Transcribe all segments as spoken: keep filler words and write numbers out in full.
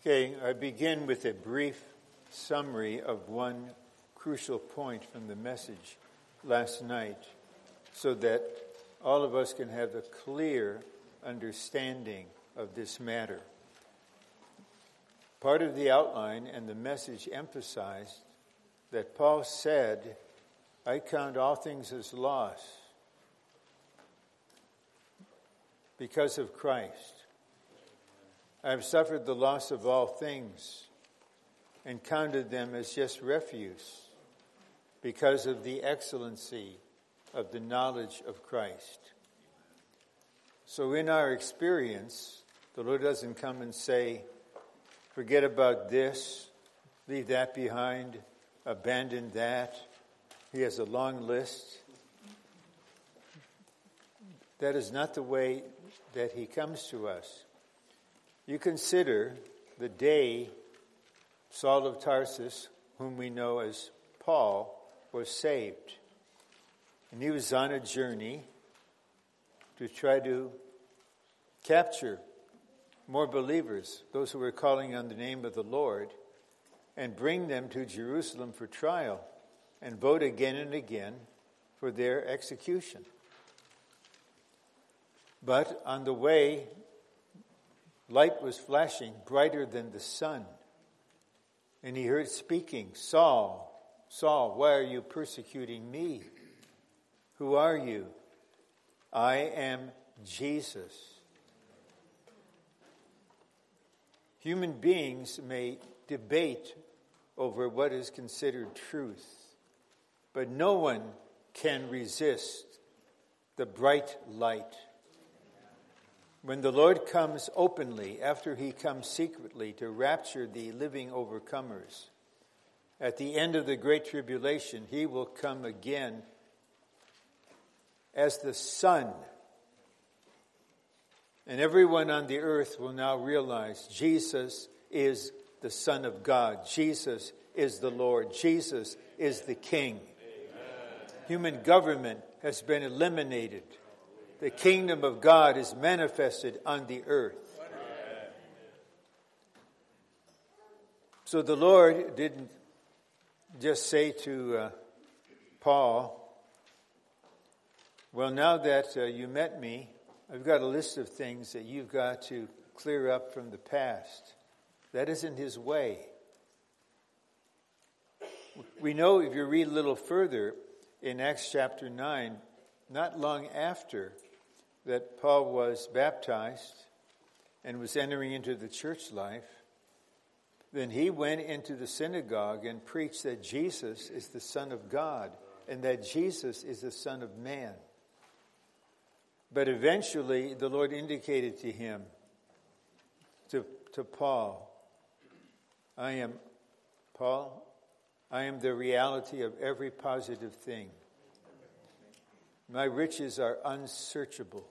Okay, I begin with a brief summary of one crucial point from the message last night so that all of us can have a clear understanding of this matter. Part of the outline and the message emphasized that Paul said, I count all things as loss because of Christ. I have suffered the loss of all things and counted them as just refuse because of the excellency of the knowledge of Christ. So in our experience, the Lord doesn't come and say, forget about this, leave that behind, abandon that. He has a long list. That is not the way that he comes to us. You consider the day Saul of Tarsus, whom we know as Paul, was saved. And he was on a journey to try to capture more believers, those who were calling on the name of the Lord, and bring them to Jerusalem for trial and vote again and again for their execution. But on the way, light was flashing brighter than the sun. And he heard speaking, Saul, Saul, why are you persecuting me? Who are you? I am Jesus. Human beings may debate over what is considered truth, but no one can resist the bright light. When the Lord comes openly, after he comes secretly to rapture the living overcomers, at the end of the Great Tribulation, he will come again as the sun. And everyone on the earth will now realize Jesus is the Son of God. Jesus is the Lord. Jesus is the King. Amen. Human government has been eliminated. The kingdom of God is manifested on the earth. Amen. So the Lord didn't just say to uh, Paul, well, now that uh, you met me, I've got a list of things that you've got to clear up from the past. That isn't his way. We know if you read a little further in Acts chapter nine, not long after that Paul was baptized and was entering into the church life, then he went into the synagogue and preached that Jesus is the Son of God and that Jesus is the Son of Man. But eventually the Lord indicated to him, to, to Paul, I am, Paul, I am the reality of every positive thing. My riches are unsearchable.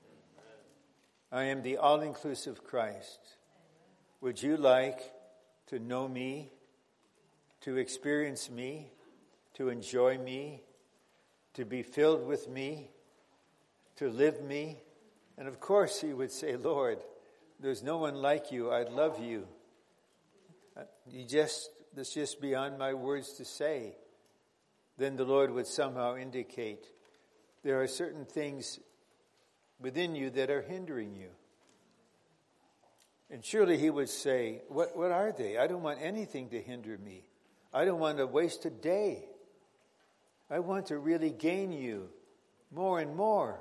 I am the all-inclusive Christ. Would you like to know me, to experience me, to enjoy me, to be filled with me, to live me? And of course he would say, Lord, there's no one like you. I'd love you. You just, that's just beyond my words to say. Then the Lord would somehow indicate, there are certain things within you that are hindering you. And surely he would say, what, what are they? I don't want anything to hinder me. I don't want to waste a day. I want to really gain you more and more.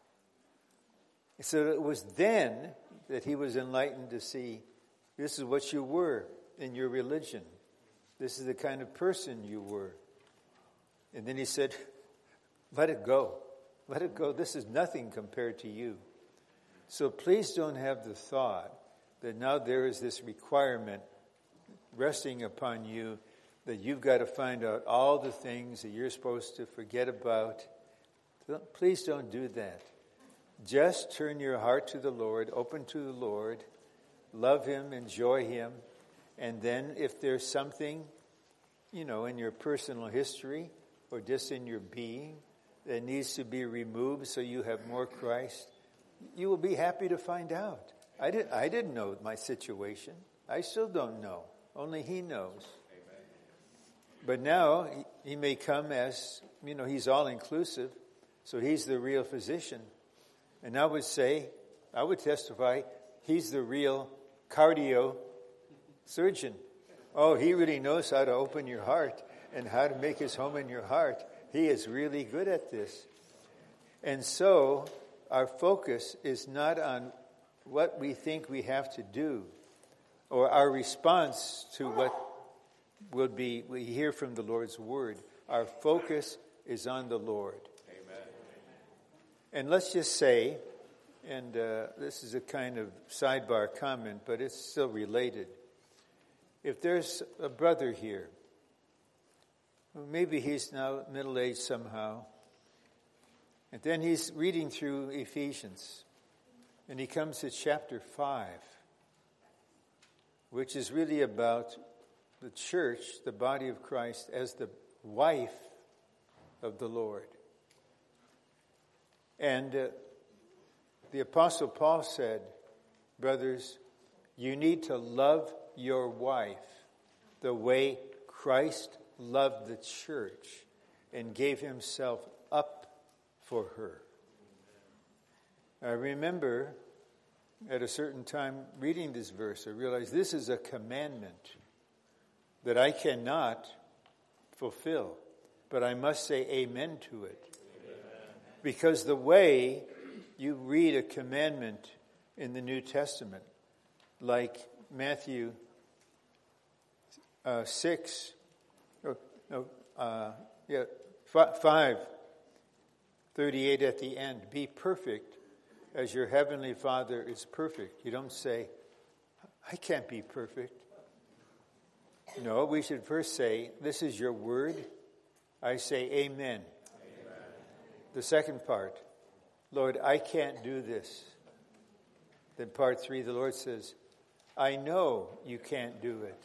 So it was then that he was enlightened to see, this is what you were in your religion. This is the kind of person you were. And then he said, let it go. Let it go. This is nothing compared to you. So please don't have the thought that now there is this requirement resting upon you that you've got to find out all the things that you're supposed to forget about. Please don't do that. Just turn your heart to the Lord, open to the Lord, love him, enjoy him, and then if there's something, you know, in your personal history or just in your being that needs to be removed so you have more Christ, you will be happy to find out. I, did, I didn't know my situation. I still don't know. Only he knows. Amen. But now he, he may come as, you know, he's all-inclusive, so he's the real physician. And I would say, I would testify, he's the real cardio surgeon. Oh, he really knows how to open your heart and how to make his home in your heart. He is really good at this. And so our focus is not on what we think we have to do or our response to what will be, we hear from the Lord's word. Our focus is on the Lord. Amen. And let's just say, and uh, this is a kind of sidebar comment, but it's still related. If there's a brother here, maybe he's now middle-aged somehow, and then he's reading through Ephesians, and he comes to chapter five, which is really about the church, the body of Christ, as the wife of the Lord. And uh, the Apostle Paul said, brothers, you need to love your wife the way Christ loved the church and gave himself up for her. I remember at a certain time reading this verse, I realized this is a commandment that I cannot fulfill, but I must say amen to it. Amen. Because the way you read a commandment in the New Testament, like Matthew uh, six, or, no, uh, yeah, five, thirty-eight at the end, be perfect as your heavenly Father is perfect. You don't say, I can't be perfect. No, we should first say, this is your word. I say amen. Amen. The second part, Lord, I can't do this. Then part three, the Lord says, I know you can't do it.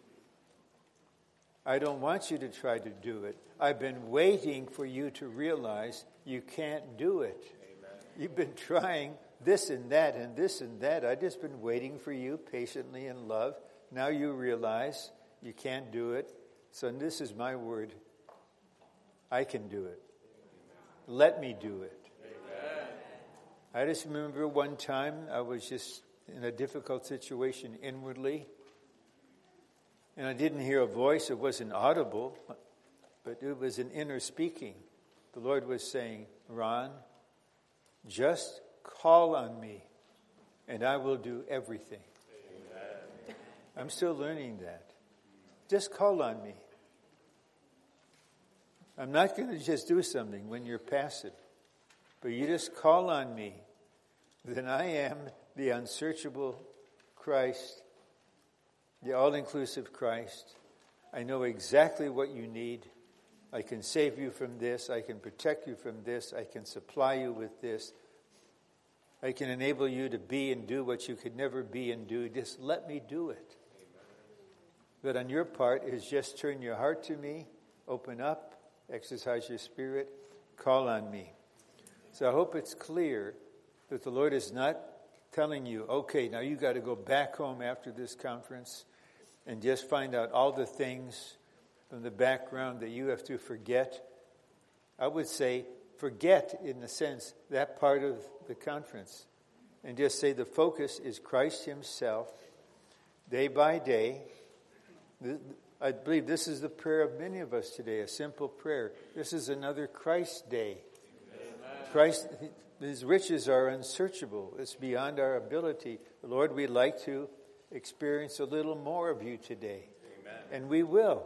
I don't want you to try to do it. I've been waiting for you to realize you can't do it. Amen. You've been trying this and that and this and that. I've just been waiting for you patiently in love. Now you realize you can't do it. So this is my word. I can do it. Let me do it. Amen. I just remember one time I was just in a difficult situation inwardly. And I didn't hear a voice. It wasn't audible. But it was an inner speaking. The Lord was saying, Ron, just call on me and I will do everything. Amen. I'm still learning that. Just call on me. I'm not going to just do something when you're passive. But you just call on me. Then I am the unsearchable Christ, the all-inclusive Christ. I know exactly what you need. I can save you from this. I can protect you from this. I can supply you with this. I can enable you to be and do what you could never be and do. Just let me do it. But on your part is just turn your heart to me, open up, exercise your spirit, call on me. So I hope it's clear that the Lord is not telling you, okay, now you got to go back home after this conference and just find out all the things from the background that you have to forget. I would say forget in the sense that part of the conference and just say the focus is Christ himself day by day. I believe this is the prayer of many of us today, a simple prayer. This is another Christ day. Amen. Christ, his riches are unsearchable. It's beyond our ability. Lord, we'd like to experience a little more of you today. Amen. And we will.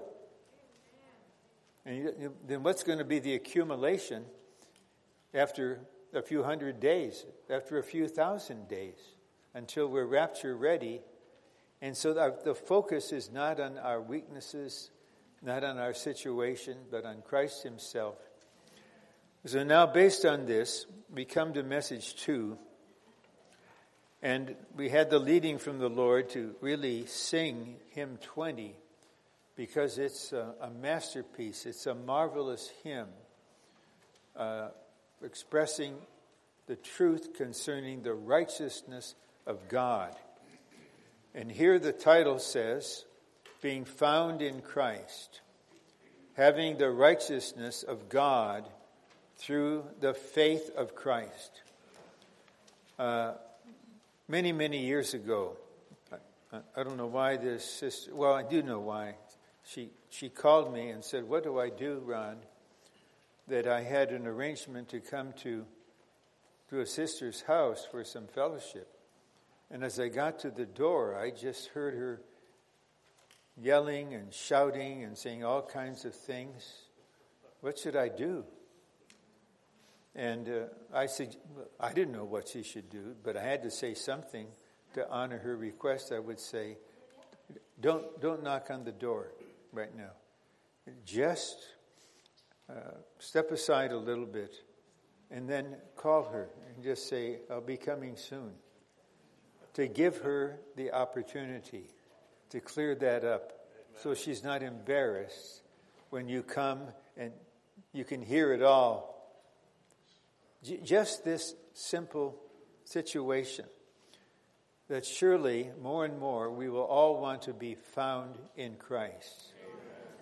And then what's going to be the accumulation after a few hundred days, after a few thousand days, until we're rapture ready? And so the focus is not on our weaknesses, not on our situation, but on Christ himself. So now based on this, we come to message two. And we had the leading from the Lord to really sing hymn twenty because it's a, a masterpiece. It's a marvelous hymn uh, expressing the truth concerning the righteousness of God. And here the title says, being found in Christ, having the righteousness of God through the faith of Christ. Uh, many, many years ago, I, I don't know why this sister, well, I do know why. She, she called me and said, what do I do, Ron, that I had an arrangement to come to, to a sister's house for some fellowship. And as I got to the door, I just heard her yelling and shouting and saying all kinds of things. What should I do? And uh, I said, I didn't know what she should do, but I had to say something to honor her request. I would say, don't don't knock on the door right now. Just uh, step aside a little bit and then call her and just say, I'll be coming soon. To give her the opportunity to clear that up. Amen. So she's not embarrassed when you come and you can hear it all. J- just this simple situation that surely more and more we will all want to be found in Christ. Amen.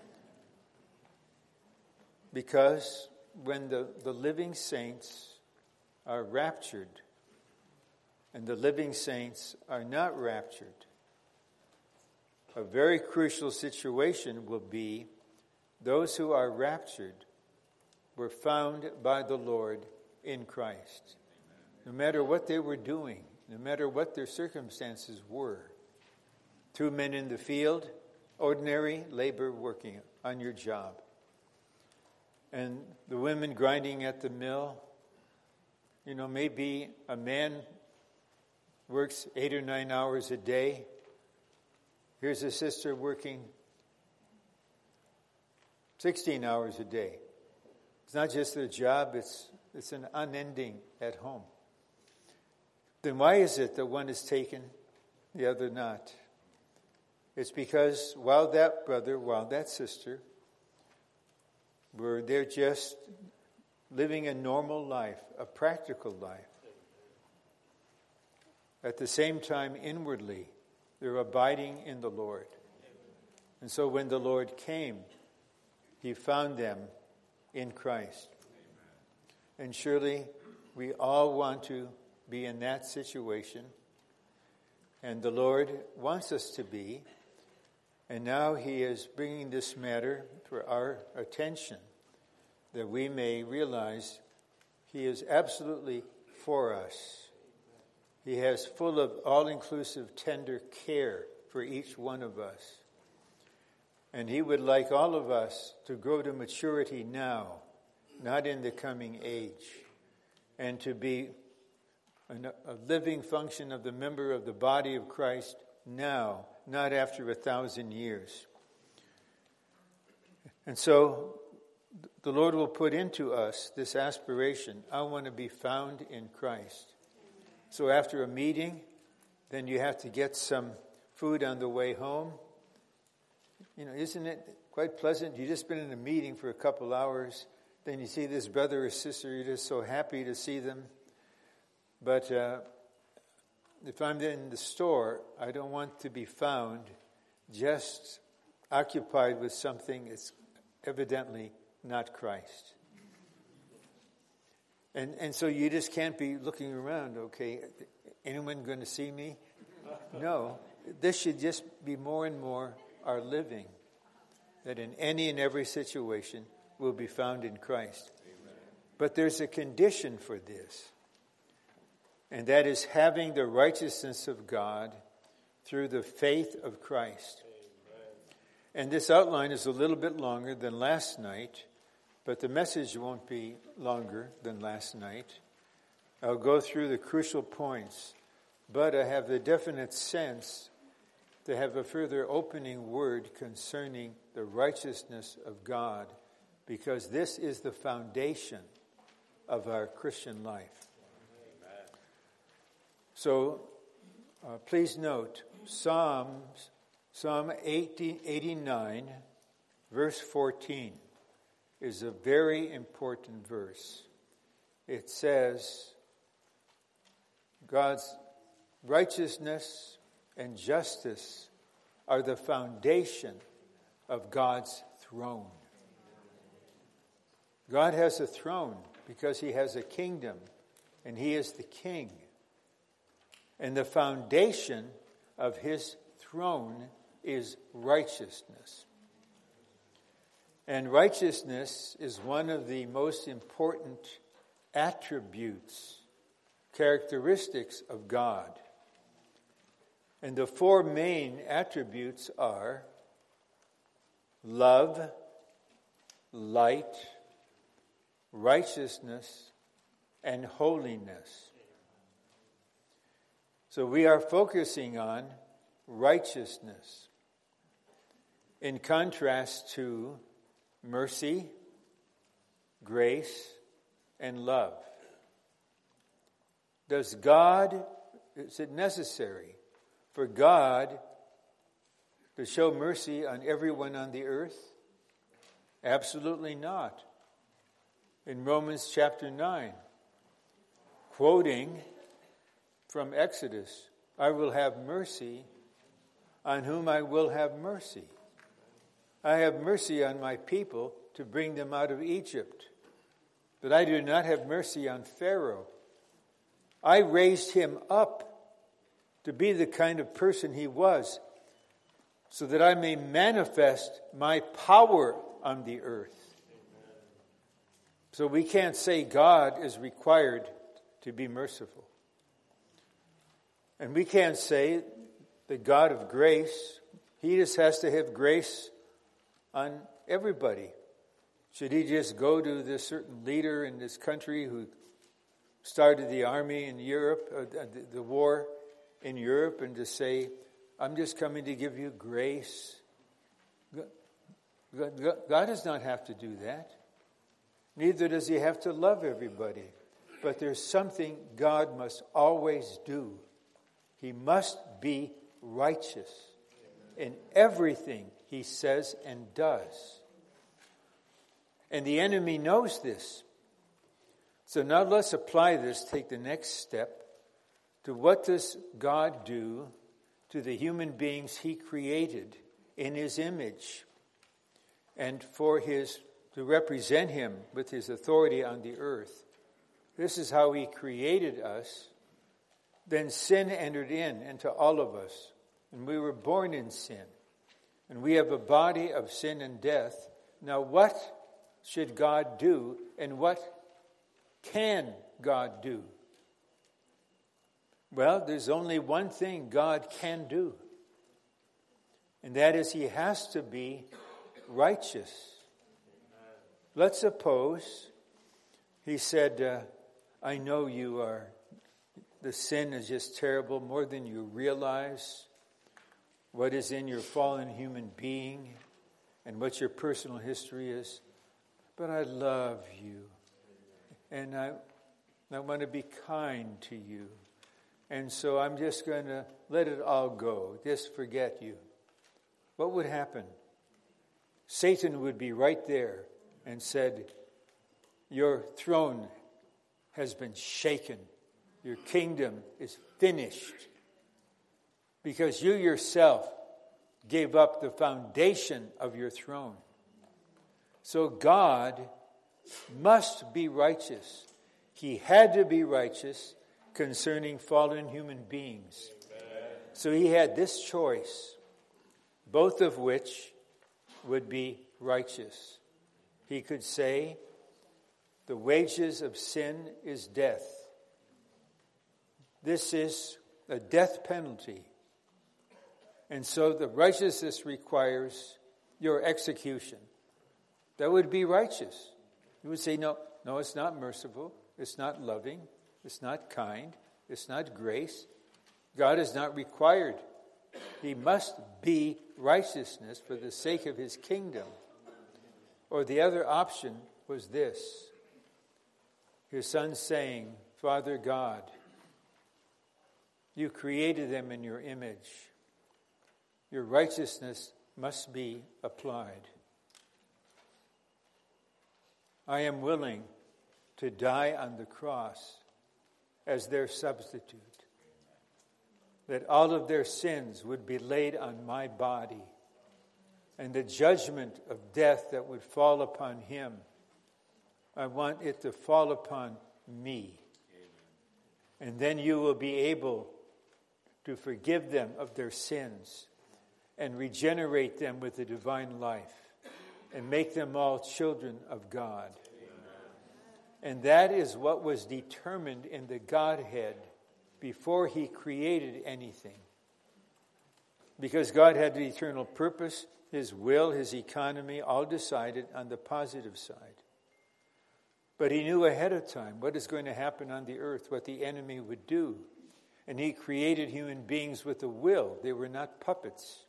Because when the, the living saints are raptured and the living saints are not raptured, a very crucial situation will be those who are raptured were found by the Lord in Christ. No matter what they were doing, no matter what their circumstances were. Two men in the field, ordinary labor working on your job. And the women grinding at the mill. You know, maybe a man works eight or nine hours a day. Here's a sister working sixteen hours a day. It's not just their job, it's it's an unending at home. Then why is it that one is taken, the other not? It's because while that brother, while that sister were they're just living a normal life, a practical life. At the same time, inwardly, they're abiding in the Lord. And so when the Lord came, he found them in Christ. And surely we all want to be in that situation. And the Lord wants us to be. And now he is bringing this matter for our attention, that we may realize he is absolutely for us. He has full of all-inclusive tender care for each one of us. And he would like all of us to grow to maturity now, not in the coming age, and to be a living function of the member of the body of Christ now, not after a thousand years. And so the Lord will put into us this aspiration, I want to be found in Christ. So after a meeting, then you have to get some food on the way home. You know, isn't it quite pleasant? You've just been in a meeting for a couple hours, then you see this brother or sister, you're just so happy to see them. But uh, if I'm in the store, I don't want to be found just occupied with something that's evidently not Christ. And and so you just can't be looking around, okay, anyone going to see me? No, this should just be more and more our living, that in any and every situation will be found in Christ. Amen. But there's a condition for this, and that is having the righteousness of God through the faith of Christ. Amen. And this outline is a little bit longer than last night, but the message won't be longer than last night. I'll go through the crucial points, but I have the definite sense to have a further opening word concerning the righteousness of God, because this is the foundation of our Christian life. Amen. So uh, please note, Psalms, Psalm eighty, eighty-nine, verse fourteen. Is a very important verse. It says, God's righteousness and justice are the foundation of God's throne. God has a throne because he has a kingdom, and he is the king. And the foundation of his throne is righteousness. And righteousness is one of the most important attributes, characteristics of God. And the four main attributes are love, light, righteousness, and holiness. So we are focusing on righteousness in contrast to mercy, grace, and love. Does God, is it necessary for God to show mercy on everyone on the earth? Absolutely not. In Romans chapter nine, quoting from Exodus, I will have mercy on whom I will have mercy. I have mercy on my people to bring them out of Egypt, but I do not have mercy on Pharaoh. I raised him up to be the kind of person he was, so that I may manifest my power on the earth. So we can't say God is required to be merciful. And we can't say the God of grace, he just has to have grace on everybody. Should he just go to this certain leader in this country who started the army in Europe, uh, the, the war in Europe, and just say, I'm just coming to give you grace? God, God, God does not have to do that. Neither does he have to love everybody. But there's something God must always do. He must be righteous in everything he says and does. And the enemy knows this. So now let's apply this, take the next step to what does God do to the human beings he created in his image, and for his to represent him with his authority on the earth. This is how he created us. Then sin entered in into all of us, and we were born in sin. And we have a body of sin and death. Now what should God do, and what can God do? Well, there's only one thing God can do, and that is he has to be righteous. Let's suppose he said, uh, I know you are, the sin is just terrible, more than you realize, what is in your fallen human being and what your personal history is. But I love you, and I, I want to be kind to you. And so I'm just going to let it all go, just forget you. What would happen? Satan would be right there and said, your throne has been shaken. Your kingdom is finished. Because you yourself gave up the foundation of your throne. So God must be righteous. He had to be righteous concerning fallen human beings. Amen. So he had this choice, both of which would be righteous. He could say, the wages of sin is death. This is a death penalty. And so the righteousness requires your execution. That would be righteous. You would say, no, no, it's not merciful. It's not loving. It's not kind. It's not grace. God is not required. He must be righteousness for the sake of his kingdom. Or the other option was this. His son saying, Father God, you created them in your image. Your righteousness must be applied. I am willing to die on the cross as their substitute. that all of their sins would be laid on my body, and the judgment of death that would fall upon him, I want it to fall upon me. Amen. And then you will be able to forgive them of their sins and regenerate them with the divine life and make them all children of God. Amen. And that is what was determined in the Godhead before he created anything. Because God had the eternal purpose, his will, his economy, all decided on the positive side. But he knew ahead of time what is going to happen on the earth, what the enemy would do. And he created human beings with a will. They were not puppets.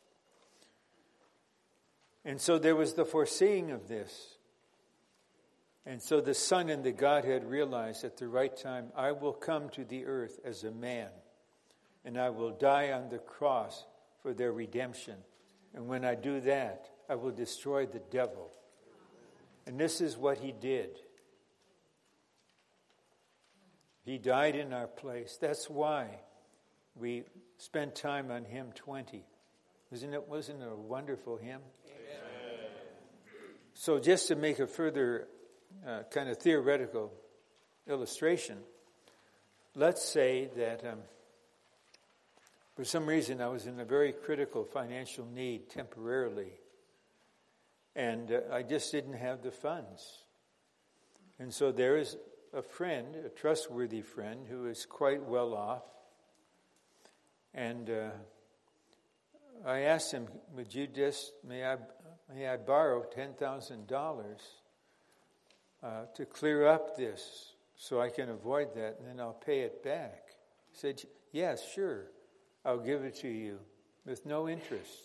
And so there was the foreseeing of this. And so the Son and the Godhead realized at the right time, I will come to the earth as a man, and I will die on the cross for their redemption. And when I do that, I will destroy the devil. And this is what he did. He died in our place. That's why we spent time on hymn twenty. Wasn't it, wasn't it a wonderful hymn? Amen. So just to make a further uh, kind of theoretical illustration, let's say that um, for some reason I was in a very critical financial need temporarily, and uh, I just didn't have the funds. And so there is a friend, a trustworthy friend, who is quite well off. And uh, I asked him, would you just, may I, may I borrow ten thousand dollars uh, to clear up this so I can avoid that, and then I'll pay it back? He said, yes, sure, I'll give it to you with no interest.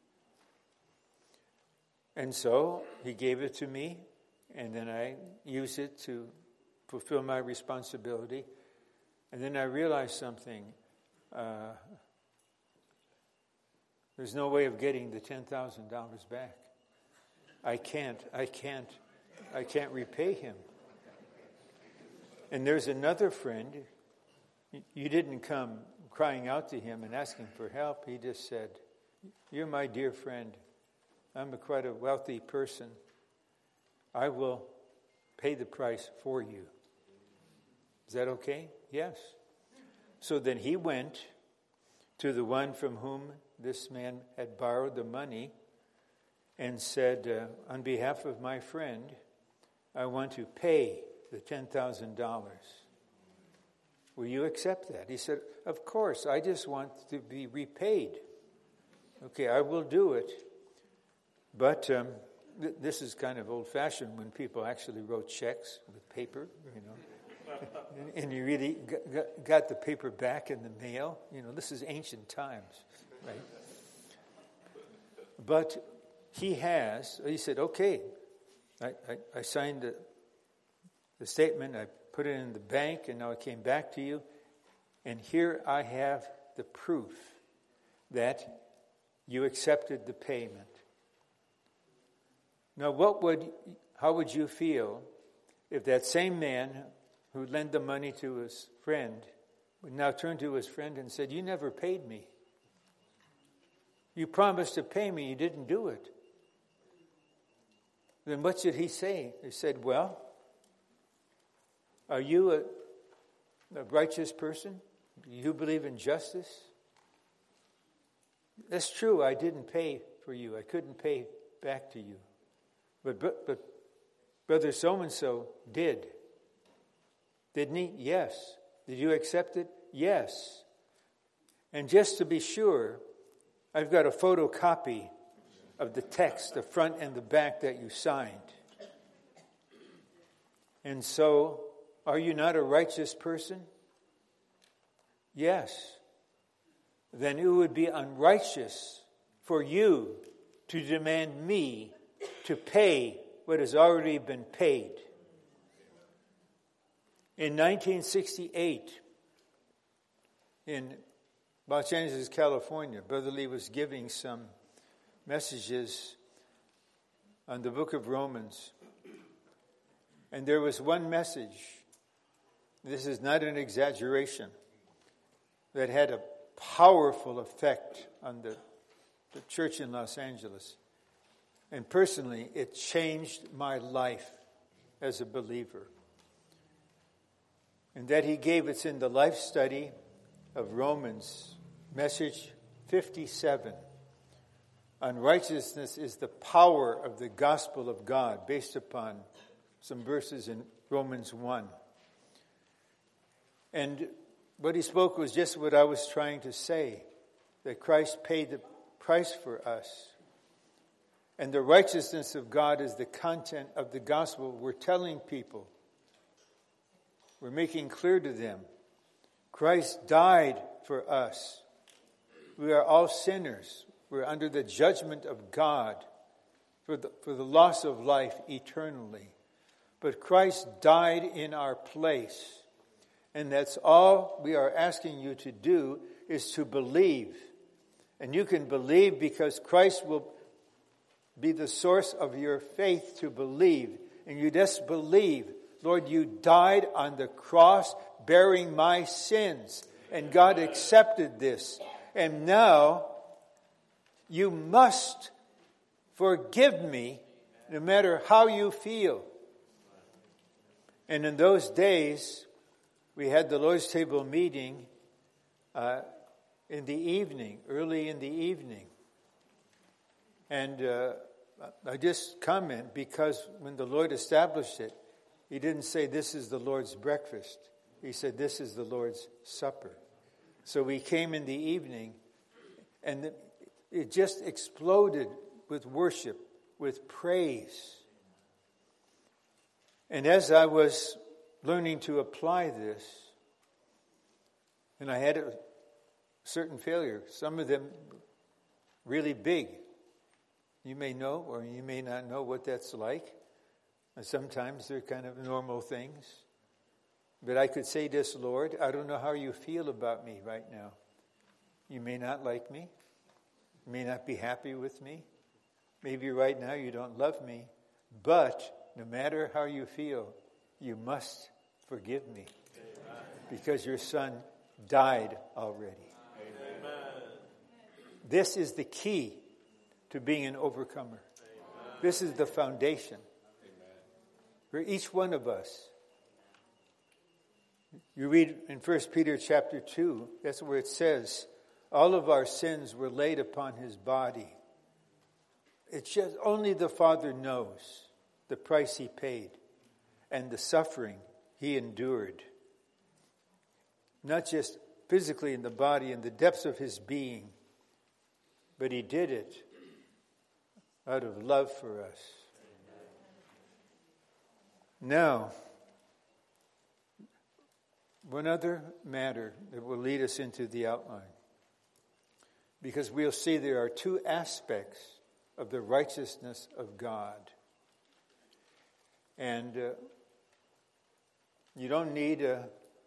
And so he gave it to me, and then I used it to fulfill my responsibility. And then I realized something. Uh, there's no way of getting the ten thousand dollars back. I can't, I can't, I can't repay him. And there's another friend. You didn't come crying out to him and asking for help. He just said, you're my dear friend. I'm a quite a wealthy person. I will pay the price for you. Is that okay? Yes. So then he went to the one from whom this man had borrowed the money and said, uh, on behalf of my friend, I want to pay the ten thousand dollars. Will you accept that? He said, of course, I just want to be repaid. Okay, I will do it. But um, th- this is kind of old-fashioned when people actually wrote checks with paper, you know. and, and you really got, got the paper back in the mail. You know, this is ancient times, right? But he has, he said, okay, I, I, I signed the, the statement, I put it in the bank, and now it came back to you. And here I have the proof that you accepted the payment. Now, what would, how would you feel if that same man who lent the money to his friend would now turn to his friend and said, you never paid me. You promised to pay me, you didn't do it. Then what should he say? He said, well, are you a, a righteous person? Do you believe in justice? That's true, I didn't pay for you. I couldn't pay back to you. But, but, but Brother so-and-so did. Didn't he? Yes. Did you accept it? Yes. And just to be sure, I've got a photocopy of the text, the front and the back that you signed. And so, are you not a righteous person? Yes. Then it would be unrighteous for you to demand me to pay what has already been paid. In nineteen sixty-eight, in Los Angeles, California, Brother Lee was giving some messages on the book of Romans. And there was one message, this is not an exaggeration, that had a powerful effect on the, the church in Los Angeles. And personally, it changed my life as a believer. And that he gave, it's in the life study of Romans, message fifty-seven. Unrighteousness is the power of the gospel of God, based upon some verses in Romans one. And what he spoke was just what I was trying to say, that Christ paid the price for us. And the righteousness of God is the content of the gospel. We're telling people, we're making clear to them, Christ died for us. We are all sinners. We're under the judgment of God for the, for the loss of life eternally. But Christ died in our place. And that's all we are asking you to do, is to believe. And you can believe because Christ will be the source of your faith to believe. And you just believe, Lord, you died on the cross bearing my sins. And God accepted this. And now you must forgive me no matter how you feel. And in those days, we had the Lord's Table meeting uh, in the evening, early in the evening. And uh, I just comment because when the Lord established it, he didn't say this is the Lord's breakfast. He said this is the Lord's supper. So we came in the evening and it just exploded with worship, with praise. And as I was learning to apply this, and I had a certain failure, some of them really big. You may know or you may not know what that's like. And sometimes they're kind of normal things. But I could say this, Lord, I don't know how you feel about me right now. You may not like me. You may not be happy with me. Maybe right now you don't love me. But no matter how you feel, you must forgive me. Amen. Because your son died already. Amen. This is the key to being an overcomer. Amen. This is the foundation. Amen. For each one of us. You read in First Peter chapter two, that's where it says, all of our sins were laid upon his body. It's just only the Father knows the price he paid and the suffering he endured. Not just physically in the body, in the depths of his being, but he did it out of love for us. Now, one other matter that will lead us into the outline. Because we'll see there are two aspects of the righteousness of God. And uh, you don't need a,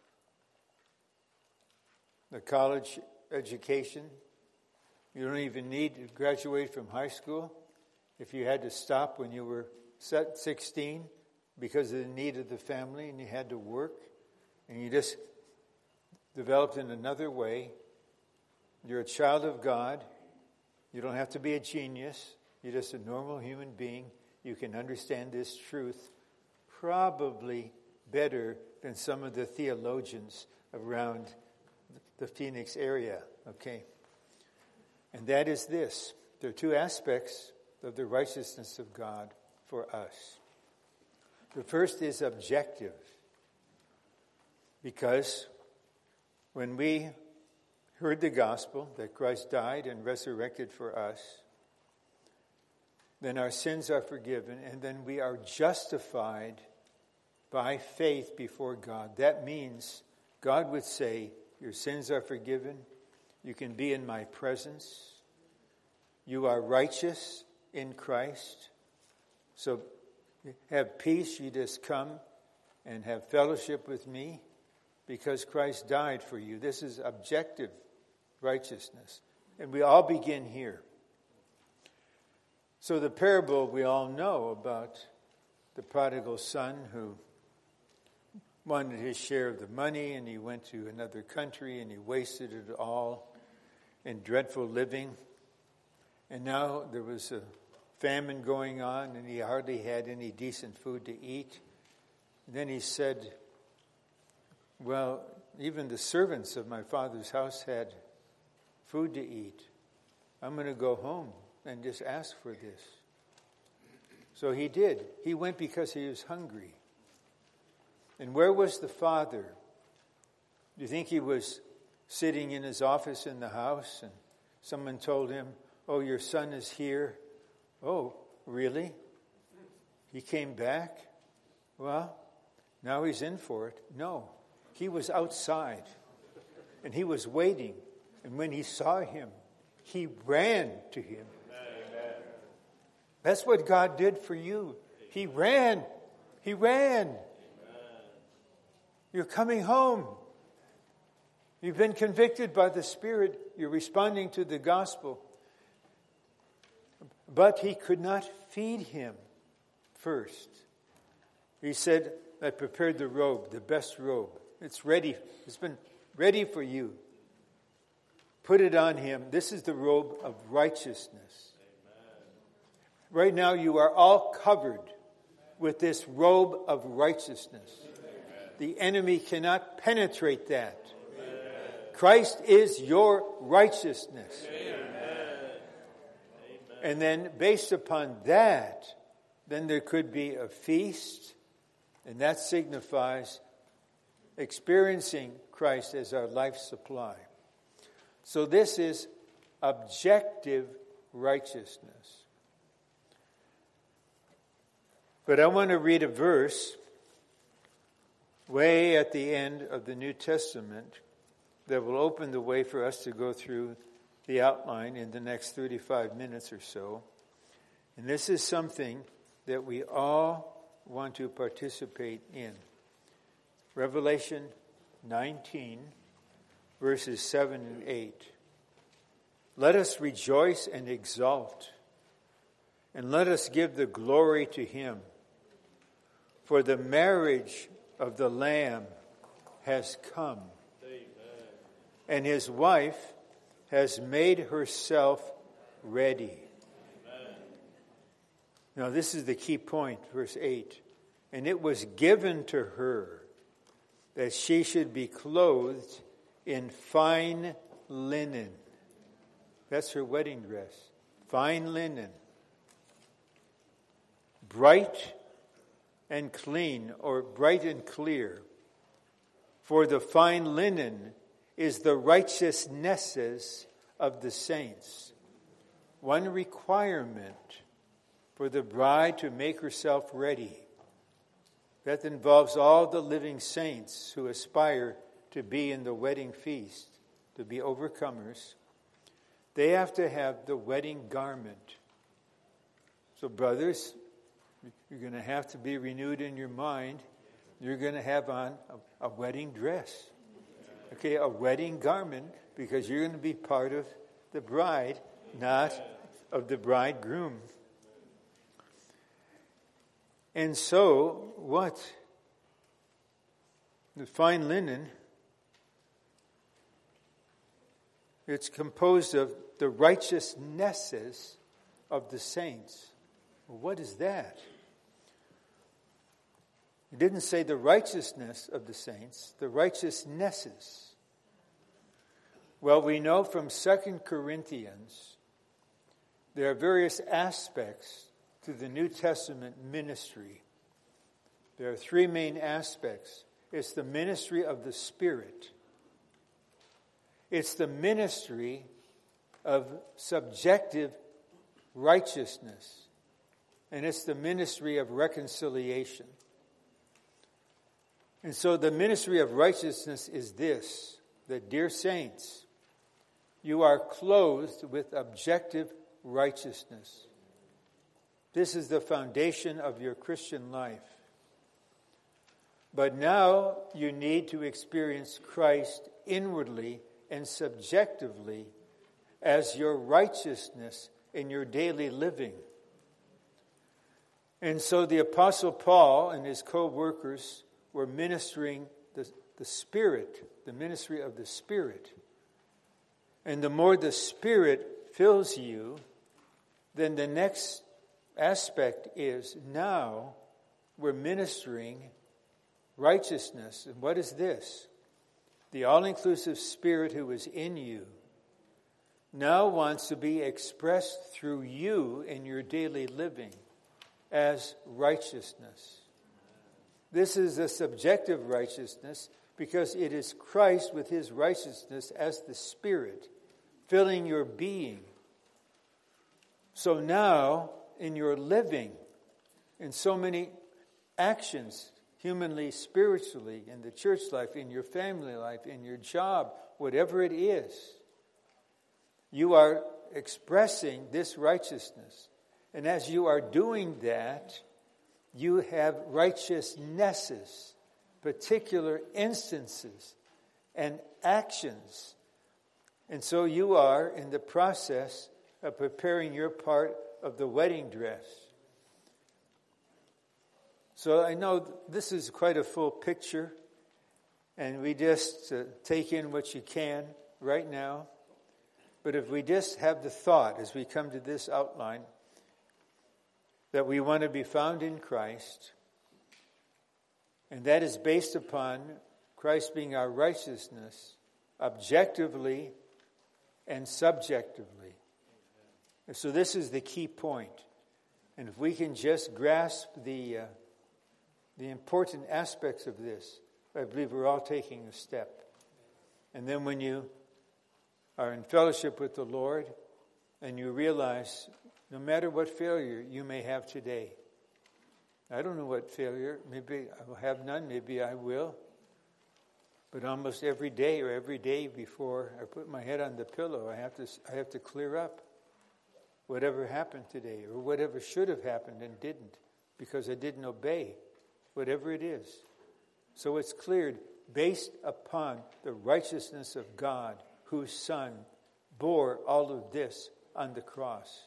a college education. You don't even need to graduate from high school. If you had to stop when you were sixteen because of the need of the family and you had to work and you just developed in another way, you're a child of God. You don't have to be a genius. You're just a normal human being. You can understand this truth probably better than some of the theologians around the Phoenix area. Okay. And that is this. There are two aspects of the righteousness of God for us. The first is objective. Because when we heard the gospel that Christ died and resurrected for us, then our sins are forgiven, and then we are justified by faith before God. That means God would say, your sins are forgiven. You can be in my presence. You are righteous in Christ. So have peace. You just come and have fellowship with me because Christ died for you. This is objective righteousness. And we all begin here. So the parable we all know about the prodigal son who wanted his share of the money and he went to another country and he wasted it all. and dreadful living. And now there was a famine going on, and he hardly had any decent food to eat. And then he said, well, even the servants of my father's house had food to eat. I'm going to go home and just ask for this. So he did. He went because he was hungry. And where was the father? Do you think he was sitting in his office in the house and someone told him, oh, your son is here? Oh, really? He came back? Well, now he's in for it. No, he was outside and he was waiting. And when he saw him, he ran to him. Amen. That's what God did for you. He ran. He ran. Amen. You're coming home. You've been convicted by the Spirit. You're responding to the gospel. But he could not feed him first. He said, I prepared the robe, the best robe. It's ready. It's been ready for you. Put it on him. This is the robe of righteousness. Amen. Right now you are all covered with this robe of righteousness. Amen. The enemy cannot penetrate that. Amen. Christ is your righteousness. Amen. And then based upon that, then there could be a feast, and that signifies experiencing Christ as our life supply. So this is objective righteousness. But I want to read a verse way at the end of the New Testament that will open the way for us to go through the outline in the next thirty-five minutes or so. And this is something that we all want to participate in. Revelation nineteen, verses seven and eight. Let us rejoice and exult, and let us give the glory to him. For the marriage of the Lamb has come, Amen. And his wife has made herself ready. Amen. Now this is the key point, verse eight. And it was given to her that she should be clothed in fine linen. That's her wedding dress. Fine linen. Bright and clean, or bright and clear. For the fine linen is the righteousnesses of the saints. One requirement for the bride to make herself ready. That involves all the living saints who aspire to be in the wedding feast, to be overcomers. They have to have the wedding garment. So brothers, you're going to have to be renewed in your mind. You're going to have on a, a wedding dress. Okay, a wedding garment, because you're going to be part of the bride, not of the bridegroom. And so, what? The fine linen, it's composed of the righteousnesses of the saints. Well, what is that? It didn't say the righteousness of the saints, the righteousnesses. Well, we know from Second Corinthians there are various aspects to the New Testament ministry. There are three main aspects. It's the ministry of the Spirit. It's the ministry of subjective righteousness. And it's the ministry of reconciliation. And so the ministry of righteousness is this, that dear saints, you are clothed with objective righteousness. This is the foundation of your Christian life. But now you need to experience Christ inwardly and subjectively as your righteousness in your daily living. And so the Apostle Paul and his co-workers were ministering the, the Spirit, the ministry of the Spirit. And the more the Spirit fills you, then the next aspect is now we're ministering righteousness. And what is this? The all-inclusive Spirit who is in you now wants to be expressed through you in your daily living as righteousness. This is a subjective righteousness because it is Christ with his righteousness as the Spirit filling your being. So now, in your living, in so many actions, humanly, spiritually, in the church life, in your family life, in your job, whatever it is, you are expressing this righteousness. And as you are doing that, you have righteousnesses, particular instances and actions. And so you are in the process of preparing your part of the wedding dress. So I know this is quite a full picture, and we just uh, take in what you can right now. But if we just have the thought as we come to this outline that we want to be found in Christ, and that is based upon Christ being our righteousness, objectively and subjectively. And so this is the key point. And if we can just grasp the uh, the important aspects of this, I believe we're all taking a step. And then when you are in fellowship with the Lord and you realize no matter what failure you may have today, I don't know what failure, maybe I will have none, maybe I will, but almost every day or every day before I put my head on the pillow, I have to I have to clear up whatever happened today or whatever should have happened and didn't because I didn't obey, whatever it is. So it's cleared based upon the righteousness of God, whose Son bore all of this on the cross.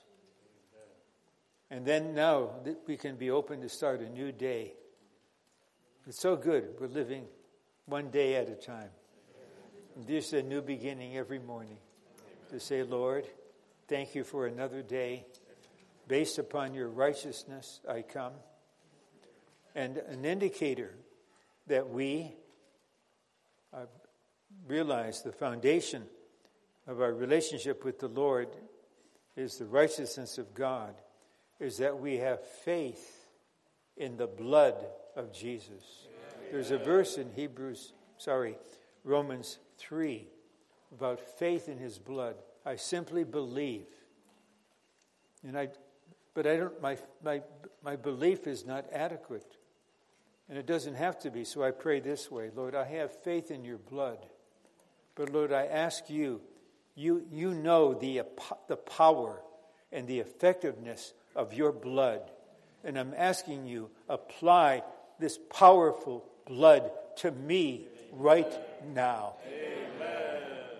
And then now we can be open to start a new day. It's so good. We're living one day at a time. And there's a new beginning every morning to say, Lord, thank you for another day. Based upon your righteousness, I come. And an indicator that we uh, realize the foundation of our relationship with the Lord is the righteousness of God, is that we have faith in the blood of Jesus. Amen. There's a verse in Hebrews, sorry, Romans three about faith in his blood. I simply believe. And I but I don't my my my belief is not adequate. And it doesn't have to be. So I pray this way, Lord, I have faith in your blood. But Lord, I ask you, you you know the the power and the effectiveness of your blood. And I'm asking you, apply this powerful blood to me right now. Amen.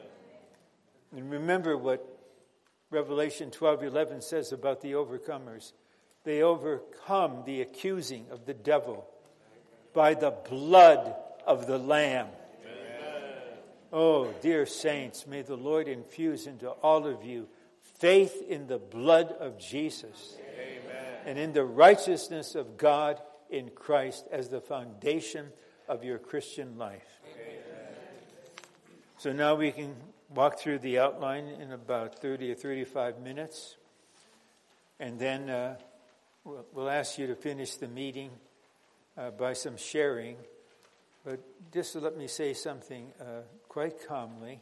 And remember what Revelation twelve eleven says about the overcomers. They overcome the accusing of the devil by the blood of the Lamb. Amen. Oh, dear saints, may the Lord infuse into all of you faith in the blood of Jesus. Amen. And in the righteousness of God in Christ as the foundation of your Christian life. Amen. So now we can walk through the outline in about thirty or thirty-five minutes. And then uh, we'll, we'll ask you to finish the meeting uh, by some sharing. But just let me say something uh, quite calmly.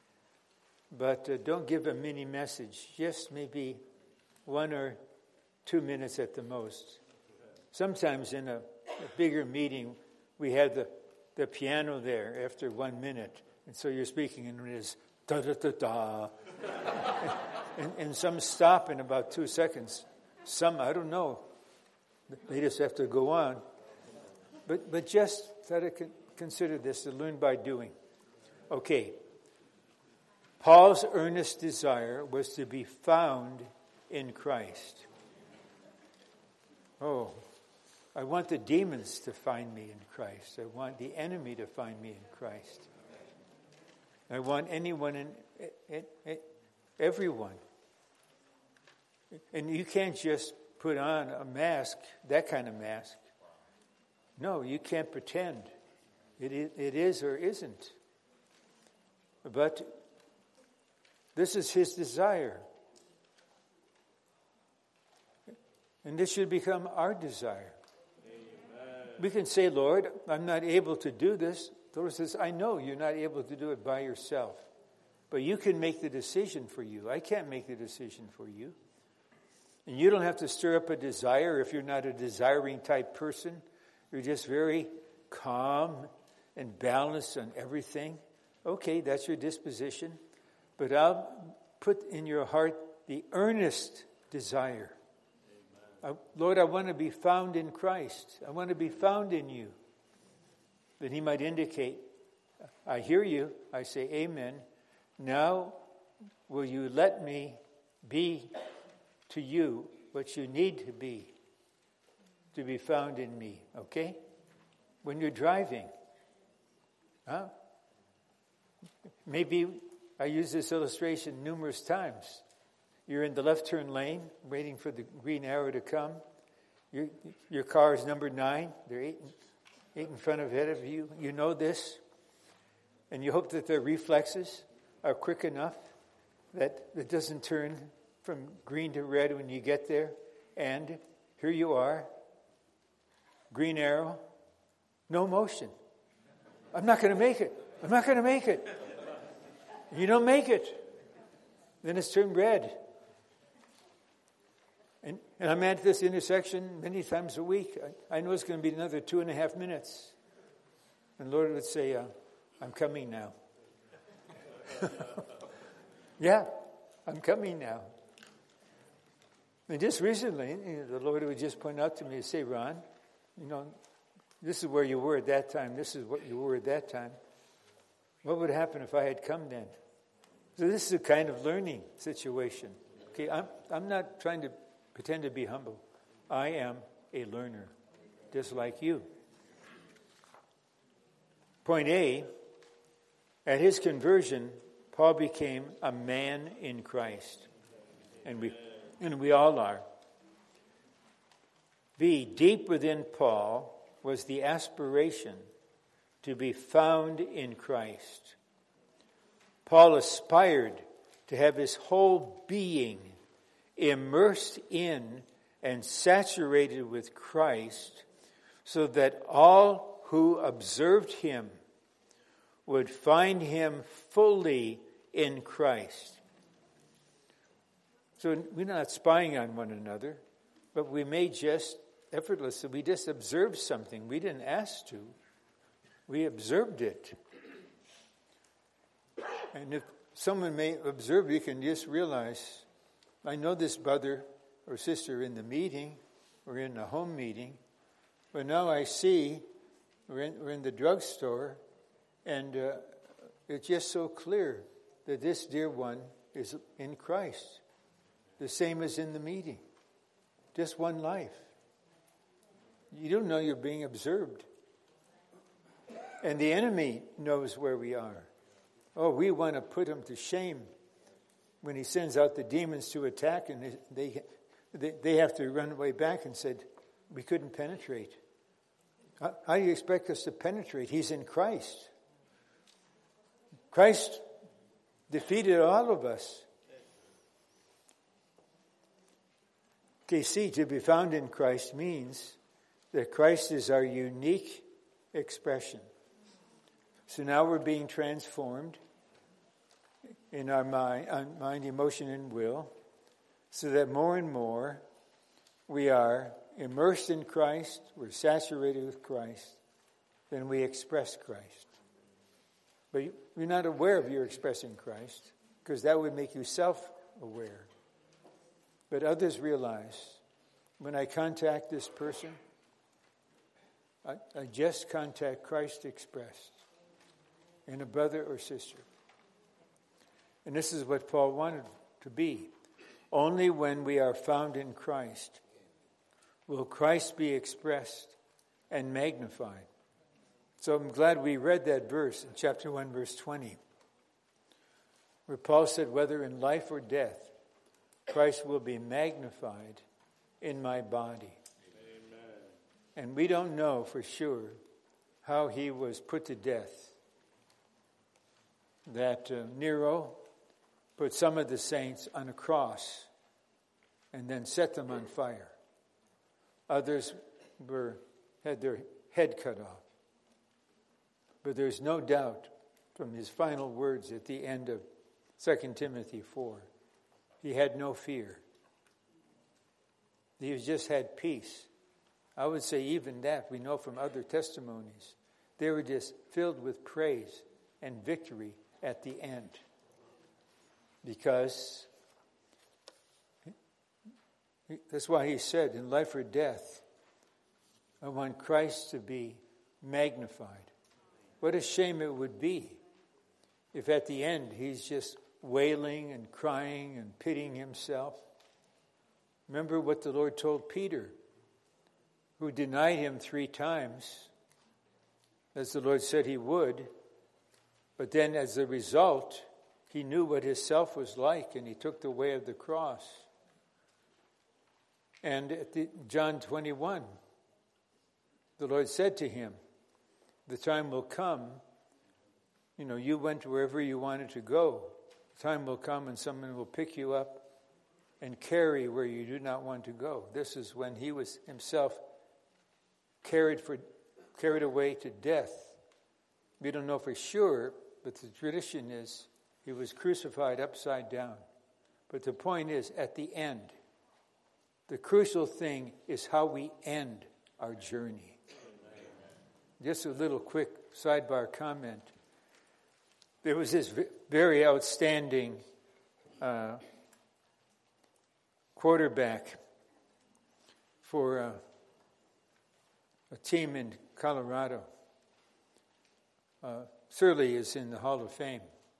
But uh, don't give a mini message. Just maybe one or two minutes at the most. Sometimes in a, a bigger meeting, we have the, the piano there after one minute. And so you're speaking and it is da-da-da-da. and, and some stop in about two seconds. Some, I don't know. They just have to go on. But but just try to con- consider this, to learn by doing. Okay. Paul's earnest desire was to be found in Christ. Oh, I want the demons to find me in Christ. I want the enemy to find me in Christ. I want anyone and everyone. And you can't just put on a mask, that kind of mask. No, you can't pretend. It is, it is or isn't. But this is his desire. And this should become our desire. Amen. We can say, Lord, I'm not able to do this. The Lord says, I know you're not able to do it by yourself. But you can make the decision for you. I can't make the decision for you. And you don't have to stir up a desire if you're not a desiring type person. You're just very calm and balanced on everything. Okay, that's your disposition. But I'll put in your heart the earnest desire. I, Lord, I want to be found in Christ. I want to be found in you. That he might indicate, I hear you. I say amen. Now, will you let me be to you what you need to be, to be found in me, okay? When you're driving, huh? Maybe I use this illustration numerous times. You're in the left turn lane, waiting for the green arrow to come. Your, your car is number nine. They're eight, eight in front of ahead of you. You know this. And you hope that their reflexes are quick enough that it doesn't turn from green to red when you get there. And here you are. Green arrow. No motion. I'm not going to make it. I'm not going to make it. You don't make it. Then it's turned red. And, and I'm at this intersection many times a week. I, I know it's going to be another two and a half minutes. And the Lord would say, uh, I'm coming now. Yeah, I'm coming now. And just recently, you know, the Lord would just point out to me and say, Ron, you know, this is where you were at that time. This is what you were at that time. What would happen if I had come then? So this is a kind of learning situation. Okay, I'm I'm not trying to pretend to be humble. I am a learner, just like you. Point A, at his conversion, Paul became a man in Christ. And we and we all are. B, deep within Paul was the aspiration to be found in Christ. Paul aspired to have his whole being immersed in and saturated with Christ so that all who observed him would find him fully in Christ. So we're not spying on one another, but we may just effortlessly, we just observed something. We didn't ask to. We observed it. And if someone may observe, you can just realize, I know this brother or sister in the meeting or in the home meeting, but now I see we're in, we're in the drugstore, and uh, it's just so clear that this dear one is in Christ. The same as in the meeting. Just one life. You don't know you're being observed. And the enemy knows where we are. Oh, we want to put him to shame when he sends out the demons to attack, and they they, they have to run way back and said, we couldn't penetrate. How, how do you expect us to penetrate? He's in Christ. Christ defeated all of us. Okay, see, to be found in Christ means that Christ is our unique expression. So now we're being transformed in our mind, mind, emotion, and will, so that more and more we are immersed in Christ, we're saturated with Christ, then we express Christ. But you're not aware of your expressing Christ, because that would make you self-aware. But others realize, when I contact this person, I, I just contact Christ expressed in a brother or sister. And this is what Paul wanted to be. Only when we are found in Christ will Christ be expressed and magnified. So I'm glad we read that verse in chapter one, verse twenty. where Paul said, whether in life or death, Christ will be magnified in my body. Amen. And we don't know for sure how he was put to death. That uh, Nero put some of the saints on a cross and then set them on fire. Others were had their head cut off. But there's no doubt from his final words at the end of Second Timothy four, he had no fear. He just had peace. I would say even that, we know from other testimonies, they were just filled with praise and victory at the end. Because that's why he said, in life or death, I want Christ to be magnified. What a shame it would be if at the end he's just wailing and crying and pitying himself. Remember what the Lord told Peter, who denied him three times, as the Lord said he would. But then as a result, he knew what his self was like, and he took the way of the cross. And at the, John twenty-one, the Lord said to him, the time will come, you know, you went wherever you wanted to go. The time will come and someone will pick you up and carry where you do not want to go. This is when he was himself carried for carried away to death. We don't know for sure, but the tradition is he was crucified upside down. But the point is, at the end, the crucial thing is how we end our journey. Just a little quick sidebar comment. There was this very outstanding uh, quarterback for uh, a team in Colorado. Uh, Surley is in the Hall of Fame.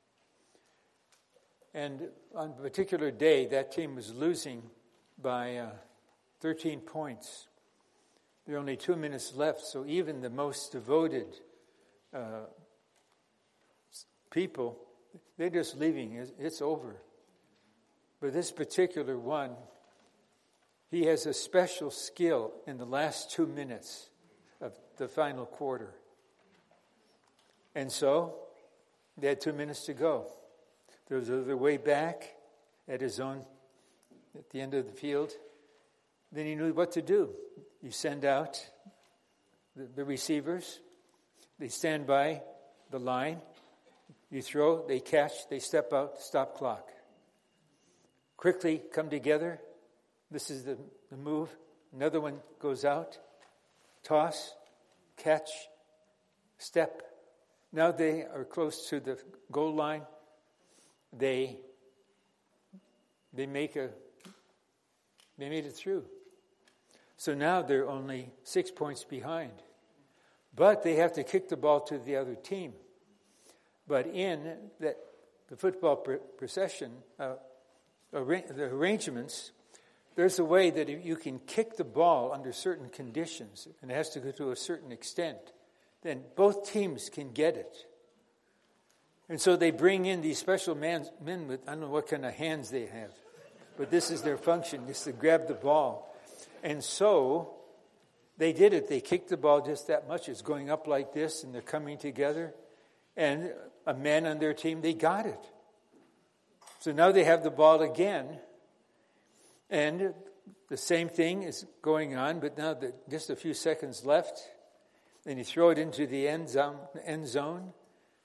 And on a particular day, that team was losing by uh, thirteen points. There are only two minutes left, so even the most devoted uh, people, they're just leaving. It's over. But this particular one, he has a special skill in the last two minutes of the final quarter. And so, they had two minutes to go. There was their way back at his own, at the end of the field. Then he knew what to do. You send out the, the receivers. They stand by the line. You throw, they catch, they step out, stop clock. Quickly come together. This is the, the move. Another one goes out. Toss, catch, step. Now they are close to the goal line. They they make a they made it through. So now they're only six points behind. But they have to kick the ball to the other team. But in that the football procession, uh, the arrangements, there's a way that you can kick the ball under certain conditions, and it has to go to a certain extent. Then both teams can get it. And so they bring in these special man, men with, I don't know what kind of hands they have, but this is their function, is to grab the ball. And so they did it. They kicked the ball just that much. It's going up like this, and they're coming together. And a man on their team, they got it. So now they have the ball again. And the same thing is going on, but now the, just a few seconds left. Then you throw it into the end zone. End zone.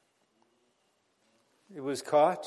It was caught.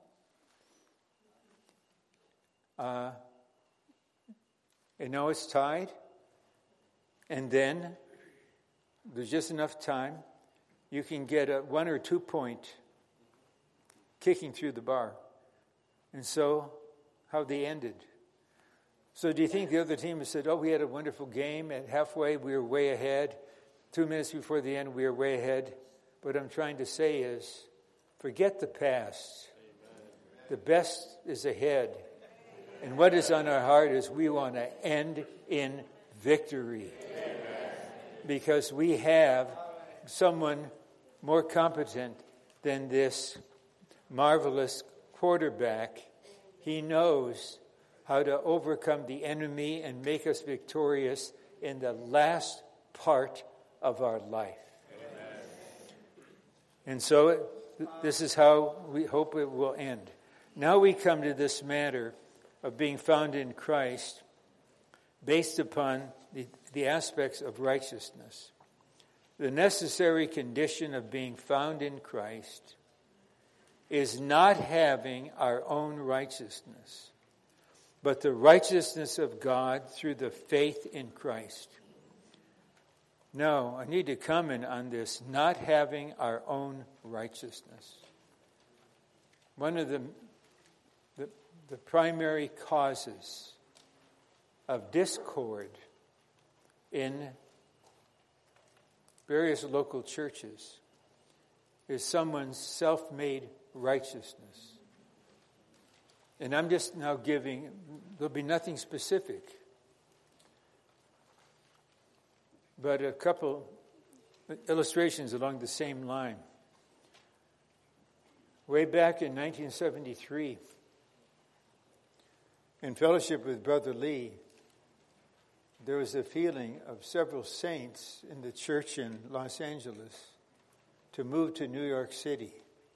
Uh, and now it's tied. And then there's just enough time. You can get a one or two point kicking through the bar. And so, how they ended. So do you think the other team has said, oh, we had a wonderful game. At halfway, we were way ahead. Two minutes before the end, we were way ahead. What I'm trying to say is, forget the past. Amen. The best is ahead. And what is on our heart is we want to end in victory. Amen. Because we have someone more competent than this marvelous quarterback. He knows how to overcome the enemy and make us victorious in the last part of our life. Amen. And so it, this is how we hope it will end. Now we come to this matter of being found in Christ based upon the, the aspects of righteousness. The necessary condition of being found in Christ is not having our own righteousness, but the righteousness of God through the faith in Christ. Now, I need to comment on this, not having our own righteousness. One of the, the, the primary causes of discord in various local churches is someone's self-made righteousness. And I'm just now giving, there'll be nothing specific, but a couple illustrations along the same line. Way back in nineteen seventy-three, in fellowship with Brother Lee, there was a feeling of several saints in the church in Los Angeles to move to New York City.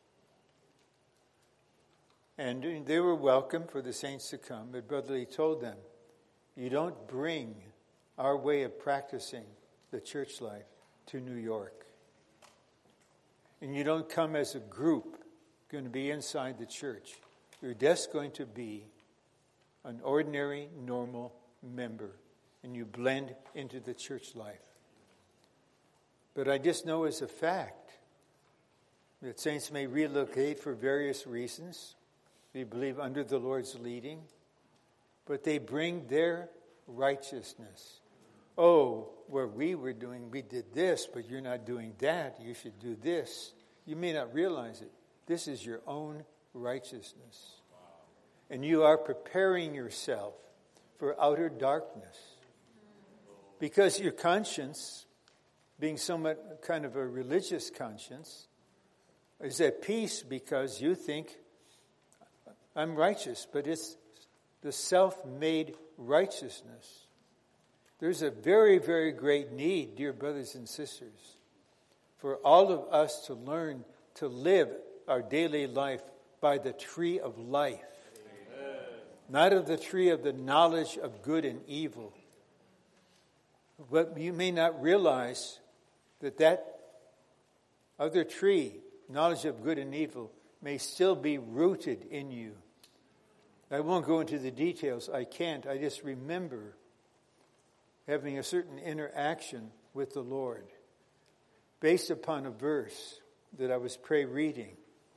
And they were welcome for the saints to come, but Brother Lee told them, you don't bring our way of practicing the church life to New York. And you don't come as a group going to be inside the church. You're just going to be an ordinary, normal member, and you blend into the church life. But I just know as a fact that saints may relocate for various reasons. We believe under the Lord's leading, but they bring their righteousness. Oh, where we were doing, we did this, but you're not doing that. You should do this. You may not realize it. This is your own righteousness. And you are preparing yourself for outer darkness. Because your conscience, being somewhat kind of a religious conscience, is at peace because you think, I'm righteous, but it's the self-made righteousness. There's a very, very great need, dear brothers and sisters, for all of us to learn to live our daily life by the tree of life. Amen. Not of the tree of the knowledge of good and evil. But you may not realize that that other tree, knowledge of good and evil, may still be rooted in you. I won't go into the details. I can't. I just remember having a certain interaction with the Lord based upon a verse that I was pray reading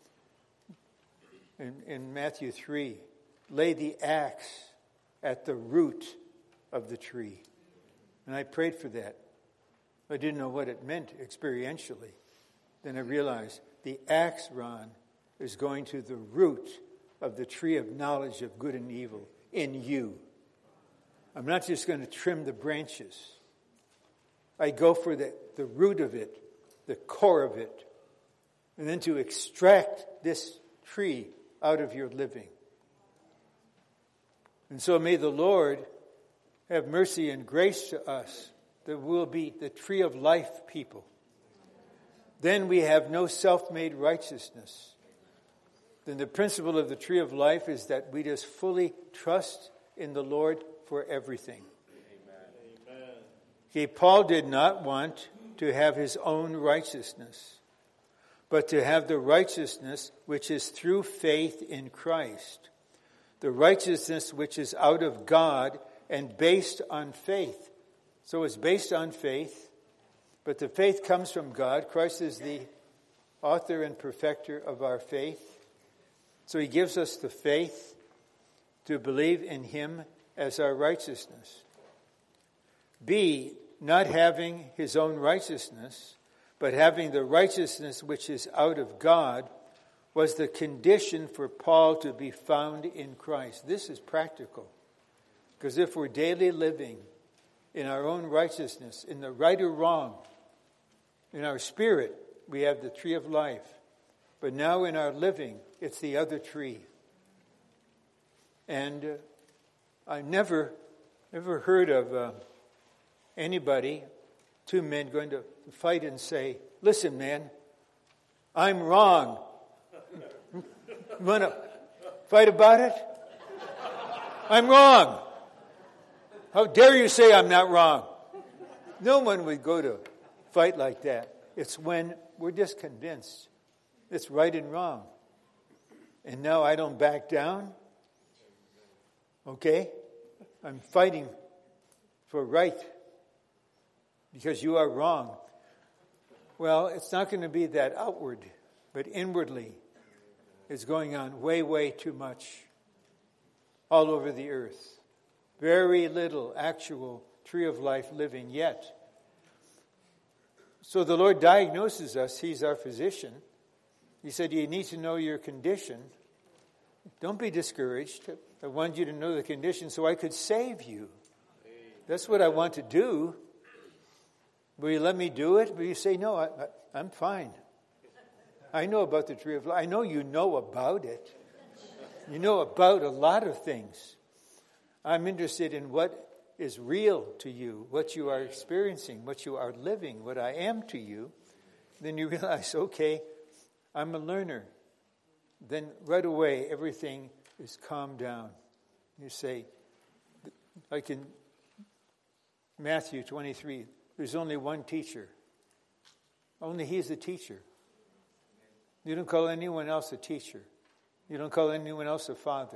in, in Matthew three. Lay the axe at the root of the tree. And I prayed for that. I didn't know what it meant experientially. Then I realized the axe, Ron, is going to the root of the tree of knowledge of good and evil in you. I'm not just going to trim the branches. I go for the, the root of it, the core of it, and then to extract this tree out of your living. And so may the Lord have mercy and grace to us that we'll be the tree of life people. Then we have no self-made righteousness. Then the principle of the tree of life is that we just fully trust in the Lord for everything. Amen. Okay, Paul did not want to have his own righteousness, but to have the righteousness which is through faith in Christ. The righteousness which is out of God and based on faith. So it's based on faith, but the faith comes from God. Christ is the author and perfecter of our faith. So he gives us the faith to believe in him as our righteousness. B, not having his own righteousness, but having the righteousness which is out of God, was the condition for Paul to be found in Christ. This is practical. Because if we're daily living in our own righteousness, in the right or wrong, in our spirit, we have the tree of life. But now in our living, it's the other tree. And uh, I never, never heard of uh, anybody, two men going to fight and say, listen, man, I'm wrong. You want to fight about it? I'm wrong. How dare you say I'm not wrong? No one would go to fight like that. It's when we're just convinced it's right and wrong. And now I don't back down. Okay? I'm fighting for right because you are wrong. Well, it's not going to be that outward, but inwardly it's going on way, way too much all over the earth. Very little actual tree of life living yet. So the Lord diagnoses us. He's our physician. He said, you need to know your condition. Don't be discouraged. I want you to know the condition so I could save you. That's what I want to do. Will you let me do it? Will you say, no, I, I, I'm fine. I know about the tree of life. I know you know about it. You know about a lot of things. I'm interested in what is real to you, what you are experiencing, what you are living, what I am to you. Then you realize, okay, I'm a learner. Then right away, everything is calmed down. You say, like in Matthew twenty-three, there's only one teacher. Only He is the teacher. You don't call anyone else a teacher. You don't call anyone else a father.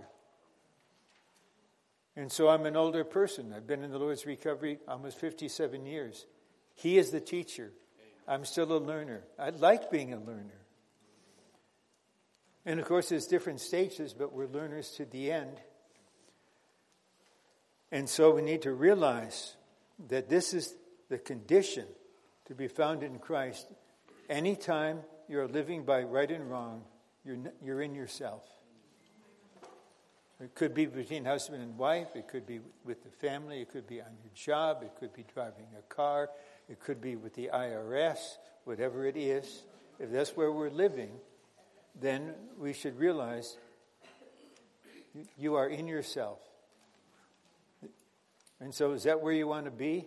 And so I'm an older person. I've been in the Lord's recovery almost fifty-seven years. He is the teacher. I'm still a learner. I like being a learner. And of course, there's different stages, but we're learners to the end. And so we need to realize that this is the condition to be found in Christ. Anytime you're living by right and wrong, you're, you're in yourself. It could be between husband and wife. It could be with the family. It could be on your job. It could be driving a car. It could be with the I R S. Whatever it is, if that's where we're living, then we should realize you are in yourself. And so is that where you want to be?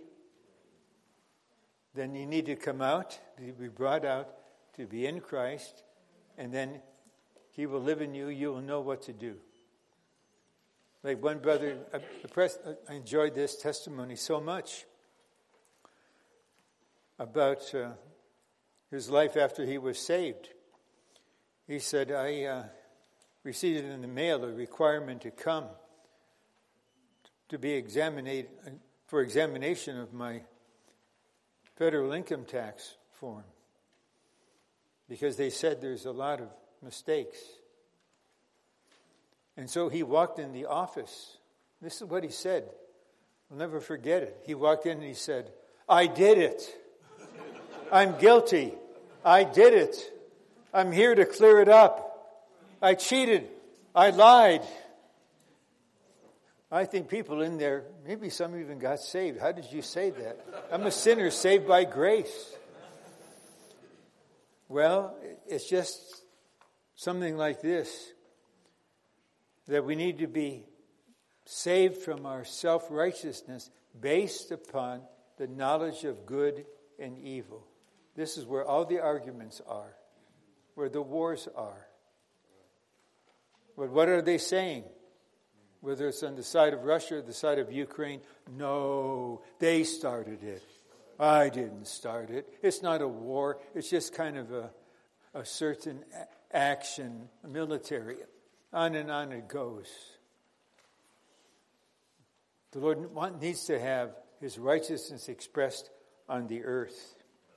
Then you need to come out, to be brought out, to be in Christ, and then He will live in you. You will know what to do. Like one brother, I enjoyed this testimony so much about uh, his life after he was saved. He said, I uh, received in the mail a requirement to come to be examined for examination of my federal income tax form because they said there's a lot of mistakes. And so he walked in the office. This is what he said. I'll never forget it. He walked in and he said, I did it. I'm guilty. I did it. I'm here to clear it up. I cheated. I lied. I think people in there, maybe some even got saved. How did you say that? I'm a sinner saved by grace. Well, it's just something like this. That we need to be saved from our self-righteousness based upon the knowledge of good and evil. This is where all the arguments are, where the wars are. But what are they saying? Whether it's on the side of Russia or the side of Ukraine, no, they started it. I didn't start it. It's not a war. It's just kind of a, a certain action, military. On and on it goes. The Lord needs to have His righteousness expressed on the earth.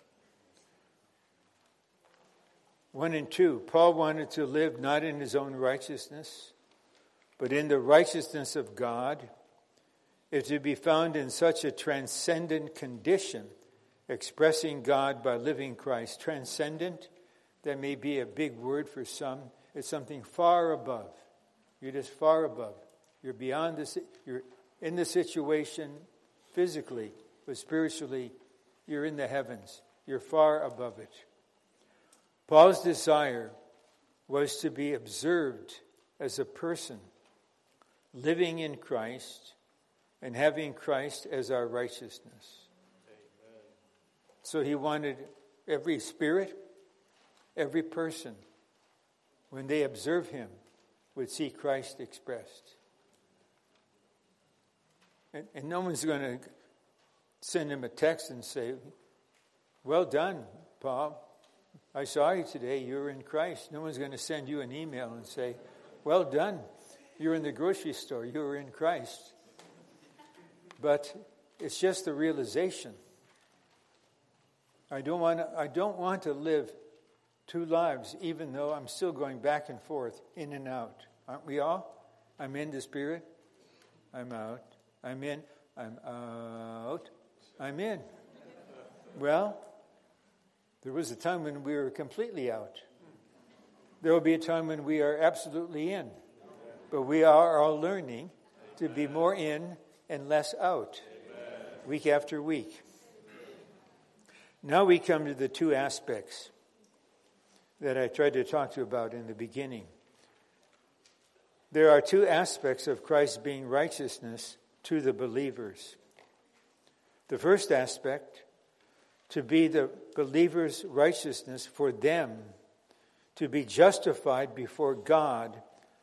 One and two, Paul wanted to live not in his own righteousness, but in the righteousness of God, is to be found in such a transcendent condition, expressing God by living Christ. Transcendent, that may be a big word for some. It's something far above. You're just far above. You're beyond this. You're in the situation physically, but spiritually, you're in the heavens. You're far above it. Paul's desire was to be observed as a person living in Christ, and having Christ as our righteousness. Amen. So he wanted every spirit, every person, when they observe him, would see Christ expressed. And, and no one's going to send him a text and say, well done, Paul. I saw you today. You're in Christ. No one's going to send you an email and say, well done. You're in the grocery store. You're in Christ. But it's just the realization. I don't want to, I don't want to live two lives, even though I'm still going back and forth, in and out. Aren't we all? I'm in the Spirit. I'm out. I'm in. I'm out. I'm in. Well, there was a time when we were completely out. There will be a time when we are absolutely in. But we are all learning to be more in and less out, week after week. Now we come to the two aspects that I tried to talk to you about in the beginning. There are two aspects of Christ being righteousness to the believers. The first aspect, to be the believer's righteousness for them, to be justified before God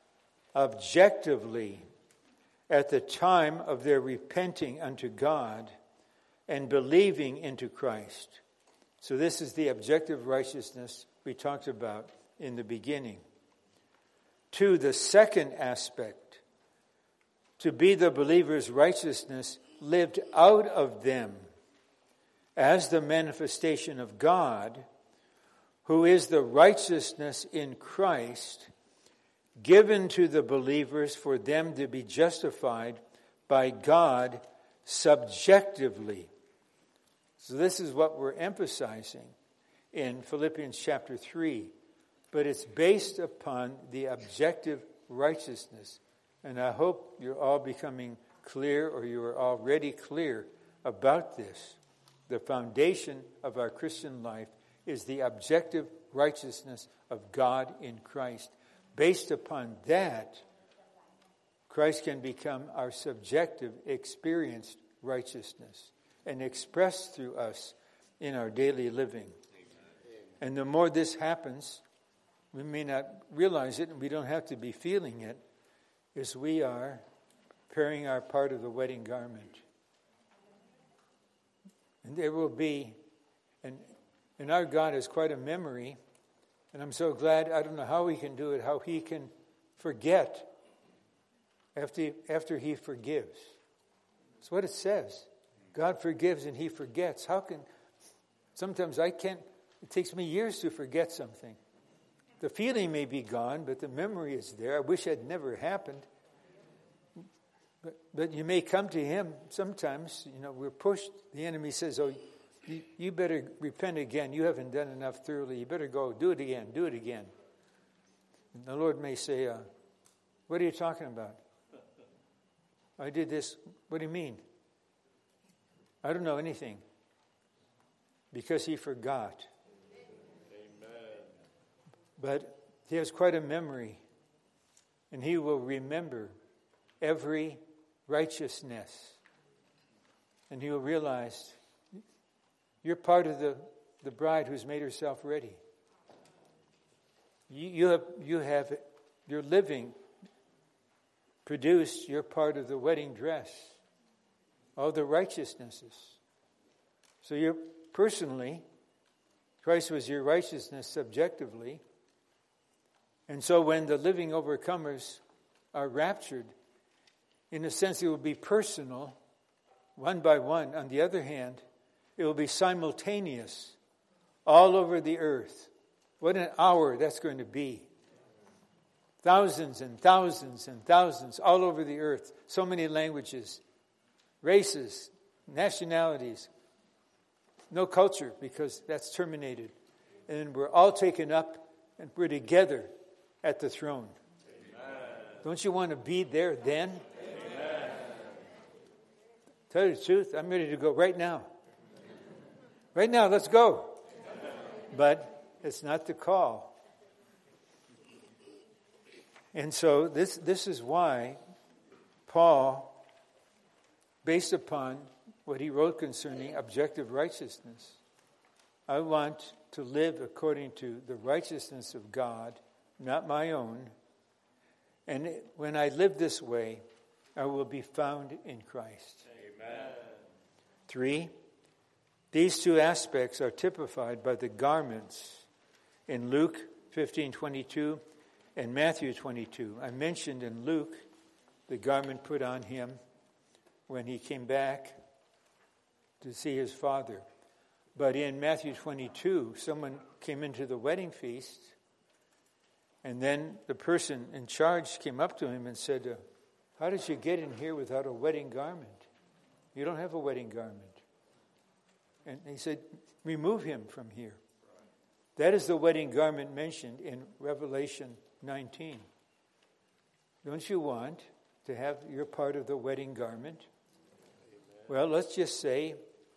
objectively at the time of their repenting unto God and believing into Christ. So this is the objective righteousness we talked about in the beginning. Two, the second aspect, to be the believer's righteousness lived out of them as the manifestation of God, who is the righteousness in Christ, given to the believers for them to be justified by God subjectively. So this is what we're emphasizing in Philippians chapter three. But it's based upon the objective righteousness. And I hope you're all becoming clear, or you are already clear about this. The foundation of our Christian life is the objective righteousness of God in Christ. Based upon that, Christ can become our subjective, experienced righteousness and expressed through us in our daily living. And the more this happens, we may not realize it, and we don't have to be feeling it, as we are preparing our part of the wedding garment. And there will be, and, and our God has quite a memory, and I'm so glad, I don't know how he can do it, how he can forget after, after he forgives. That's what it says. God forgives and he forgets. How can, sometimes I can't, it takes me years to forget something. The feeling may be gone, but the memory is there. I wish it never happened. But, but you may come to him sometimes, you know, we're pushed. The enemy says, oh, you, you better repent again. You haven't done enough thoroughly. You better go do it again, do it again. And the Lord may say, uh, what are you talking about? I did this. What do you mean? I don't know anything. Because he forgot. But he has quite a memory, and he will remember every righteousness. And he will realize you're part of the, the bride who's made herself ready. You, you have, you have, you're living, produced, you're part of the wedding dress, all the righteousnesses. So you're personally, Christ was your righteousness subjectively. And so when the living overcomers are raptured, in a sense it will be personal, one by one. On the other hand, it will be simultaneous, all over the earth. What an hour that's going to be. Thousands and thousands and thousands all over the earth. So many languages, races, nationalities. No culture, because that's terminated. And we're all taken up and we're together at the throne. Amen. Don't you want to be there then? Amen. Tell you the truth, I'm ready to go right now. Right now, let's go. But it's not the call. And so this, this is why Paul, based upon what he wrote concerning objective righteousness, I want to live according to the righteousness of God, not my own. And when I live this way, I will be found in Christ. Amen. Three, these two aspects are typified by the garments in Luke fifteen twenty-two and Matthew twenty-two. I mentioned in Luke the garment put on him when he came back to see his father. But in Matthew twenty-two, someone came into the wedding feast, and then the person in charge came up to him and said, how did you get in here without a wedding garment? You don't have a wedding garment. And he said, remove him from here. That is the wedding garment mentioned in Revelation nineteen. Don't you want to have your part of the wedding garment? Well, let's just say,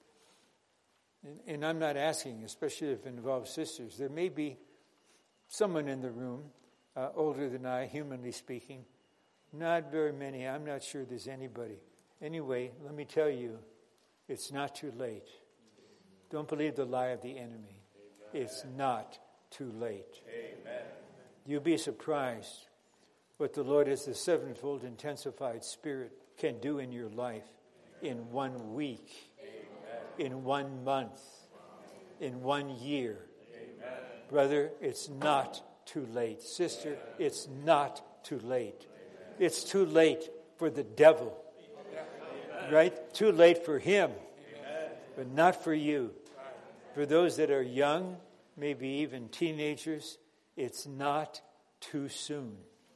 and I'm not asking, especially if it involves sisters, there may be someone in the room, uh, older than I, humanly speaking. Not very many. I'm not sure there's anybody. Anyway, let me tell you, it's not too late. Don't believe the lie of the enemy. Amen. It's not too late. Amen. You'll be surprised what the Lord as the sevenfold intensified Spirit can do in your life. Amen. In one week. Amen. In one month. In one year. Amen. Brother, it's not too late. Sister, Amen. It's not too late. Amen. It's too late for the devil. Amen. Right? Too late for him. Amen. But not for you. For those that are young, maybe even teenagers, it's not too soon.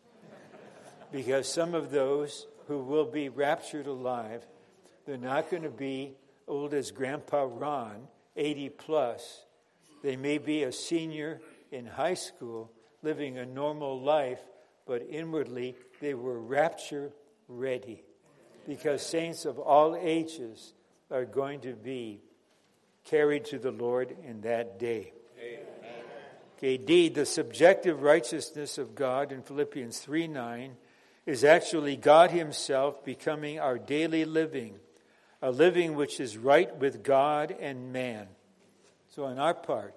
Because some of those who will be raptured alive, they're not going to be old as Grandpa Ron, eighty plus. They may be a senior in high school, living a normal life, but inwardly they were rapture ready. Because saints of all ages are going to be carried to the Lord in that day. Amen. Okay, D, the subjective righteousness of God in Philippians three nine is actually God himself becoming our daily living, a living which is right with God and man. So on our part,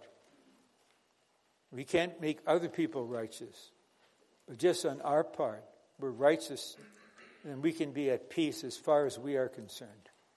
we can't make other people righteous, but just on our part, we're righteous and we can be at peace as far as we are concerned.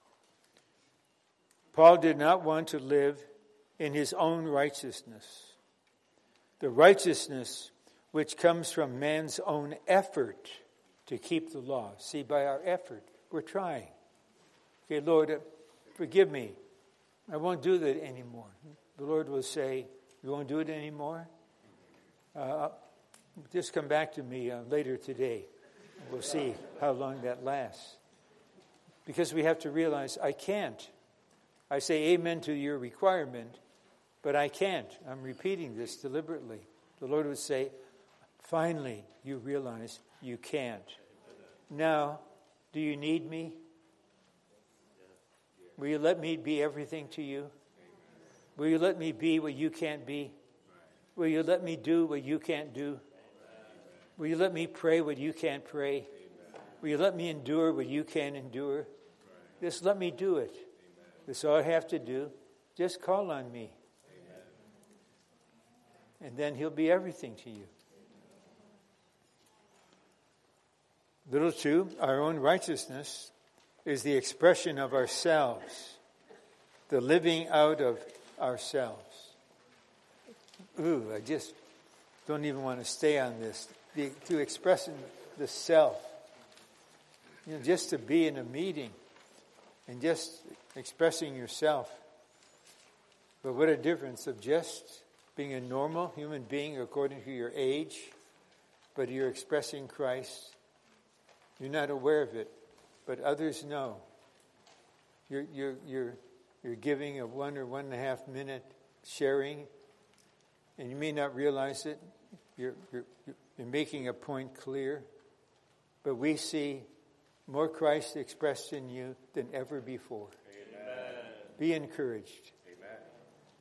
Paul did not want to live in his own righteousness, the righteousness which comes from man's own effort to keep the law. See, by our effort, we're trying. Okay, Lord, uh, forgive me. I won't do that anymore. The Lord will say, you won't do it anymore? Uh, just come back to me uh, later today. We'll see how long that lasts. Because we have to realize, I can't. I say amen to your requirement, but I can't. I'm repeating this deliberately. The Lord would say, finally, you realize you can't. Now, do you need me? Will you let me be everything to you? Will you let me be what you can't be? Will you let me do what you can't do? Will you let me pray what you can't pray? Will you let me endure what you can't endure? Just let me do it. That's all I have to do. Just call on me. Amen. And then he'll be everything to you. Little two, our own righteousness is the expression of ourselves, the living out of ourselves. Ooh, I just don't even want to stay on this. The, to expressing the self. You know, just to be in a meeting and just expressing yourself. But what a difference of just being a normal human being according to your age, but you're expressing Christ. You're not aware of it, but others know. You're you're you're you're giving a one or one and a half minute sharing, and you may not realize it. You're you're you're making a point clear, but we see more Christ expressed in you than ever before. Amen. Be encouraged. Amen.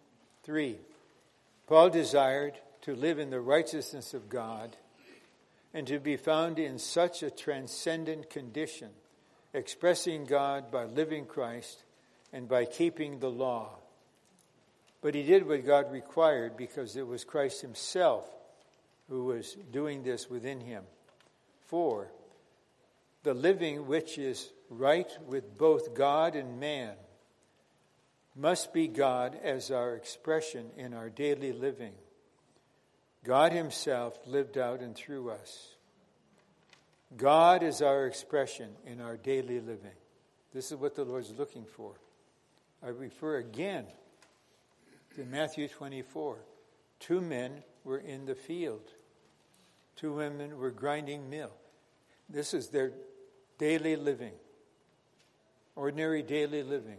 Three, Paul desired to live in the righteousness of God, and to be found in such a transcendent condition, expressing God by living Christ and by keeping the law. But he did what God required because it was Christ himself who was doing this within him. Four, the living which is right with both God and man must be God as our expression in our daily living. God himself lived out and through us. God is our expression in our daily living. This is what the Lord's looking for. I refer again to Matthew twenty-four. Two men were in the field. Two women were grinding mill. This is their daily living. Ordinary daily living.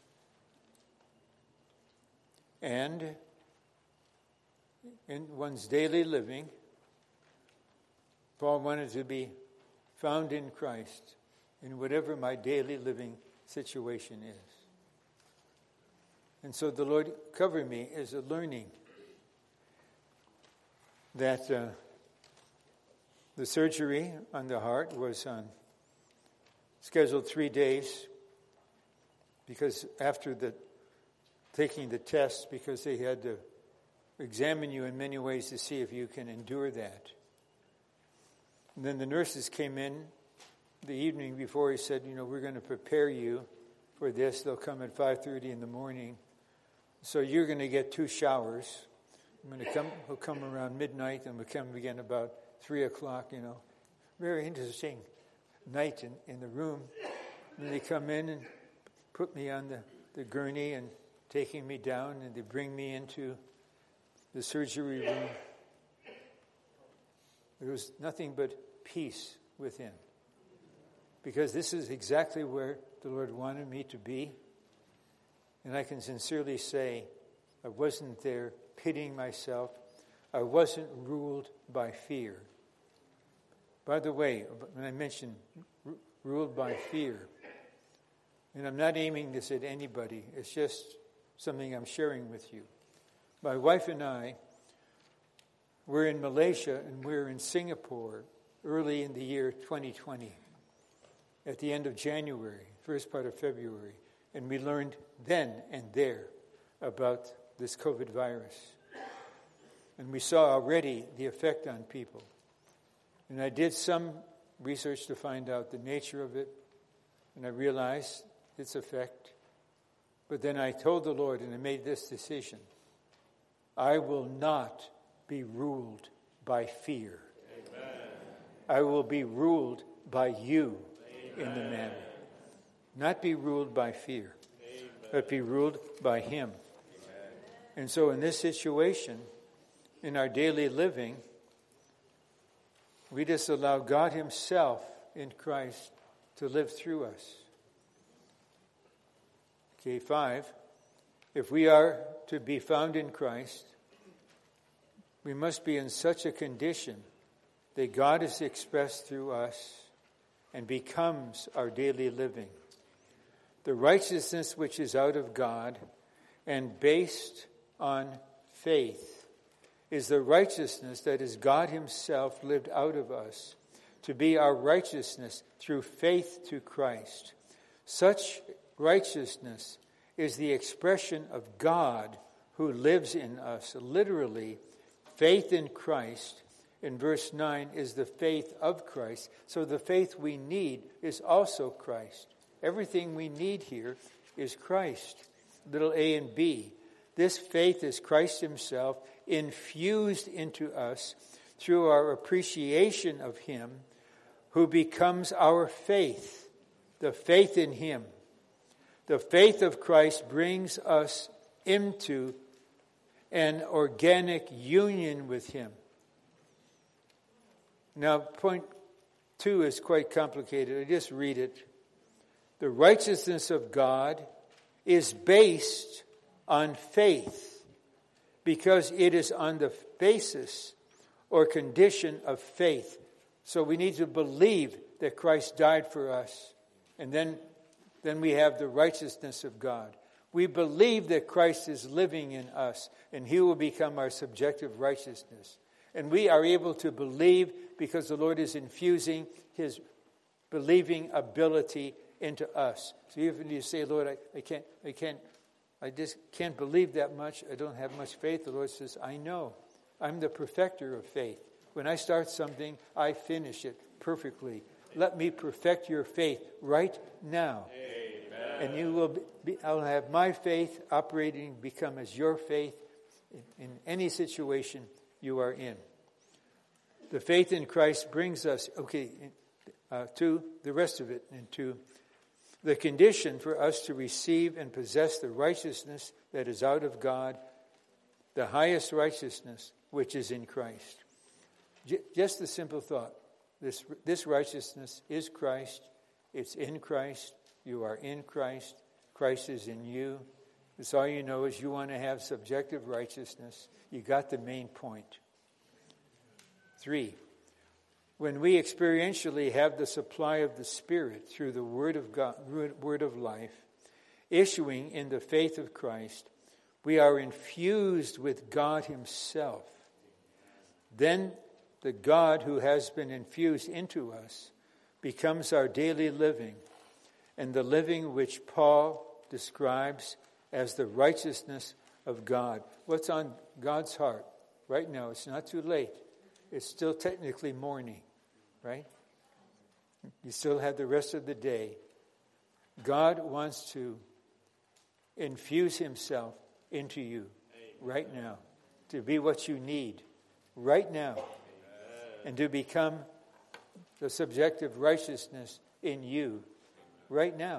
And in one's daily living, Paul wanted to be found in Christ in whatever my daily living situation is. And so the Lord covered me as a learning that uh, the surgery on the heart was on scheduled three days because after the taking the test, because they had to examine you in many ways to see if you can endure that. And then the nurses came in the evening before. He said, you know, we're going to prepare you for this. They'll come at five thirty in the morning. So you're going to get two showers. I'm going to come, we'll come around midnight, and we'll come again about three o'clock, you know. Very interesting night in, in the room. And they come in and put me on the, the gurney and taking me down, and they bring me into the surgery room. There was nothing but peace within. Because this is exactly where the Lord wanted me to be. And I can sincerely say, I wasn't there pitying myself. I wasn't ruled by fear. By the way, when I mentioned r- ruled by fear, and I'm not aiming this at anybody, it's just something I'm sharing with you. My wife and I were in Malaysia and we were in Singapore early in the year twenty twenty, at the end of January, first part of February, and we learned then and there about this COVID virus. And we saw already the effect on people. And I did some research to find out the nature of it, and I realized its effect. But then I told the Lord, and I made this decision: I will not be ruled by fear. Amen. I will be ruled by you. Amen. In the manner. Not be ruled by fear, amen, but be ruled by him. Amen. And so in this situation, in our daily living, we just allow God himself in Christ to live through us. Okay, five. If we are to be found in Christ, we must be in such a condition that God is expressed through us and becomes our daily living. The righteousness which is out of God and based on faith is the righteousness that is God himself lived out of us to be our righteousness through faith to Christ. Such righteousness is the expression of God who lives in us. Literally, faith in Christ, in verse nine, is the faith of Christ. So the faith we need is also Christ. Everything we need here is Christ. Little a and b. This faith is Christ himself infused into us through our appreciation of him, who becomes our faith, the faith in him. The faith of Christ brings us into an organic union with him. Now, point two is quite complicated. I just read it. The righteousness of God is based on faith because it is on the basis or condition of faith. So we need to believe that Christ died for us, and then, then we have the righteousness of God. We believe that Christ is living in us, and he will become our subjective righteousness. And we are able to believe because the Lord is infusing his believing ability into us. So even if you say, Lord, I, I can't, I can't, I just can't believe that much. I don't have much faith. The Lord says, I know. I'm the perfecter of faith. When I start something, I finish it perfectly. Let me perfect your faith right now. Amen. And you will be, I'll have my faith operating, become as your faith in, in any situation you are in. The faith in Christ brings us, okay, uh, to the rest of it, and to the condition for us to receive and possess the righteousness that is out of God, the highest righteousness which is in Christ. J- just the simple thought. This, this righteousness is Christ. It's in Christ. You are in Christ. Christ is in you. That's all you know is you want to have subjective righteousness. You got the main point. Three, when we experientially have the supply of the Spirit through the Word of God, Word of life, issuing in the faith of Christ, we are infused with God himself. Then the God who has been infused into us becomes our daily living, and the living which Paul describes as the righteousness of God. What's on God's heart right now? It's not too late. It's still technically morning, right? You still have the rest of the day. God wants to infuse himself into you right now, to be what you need right now, and to become the subjective righteousness in you right now.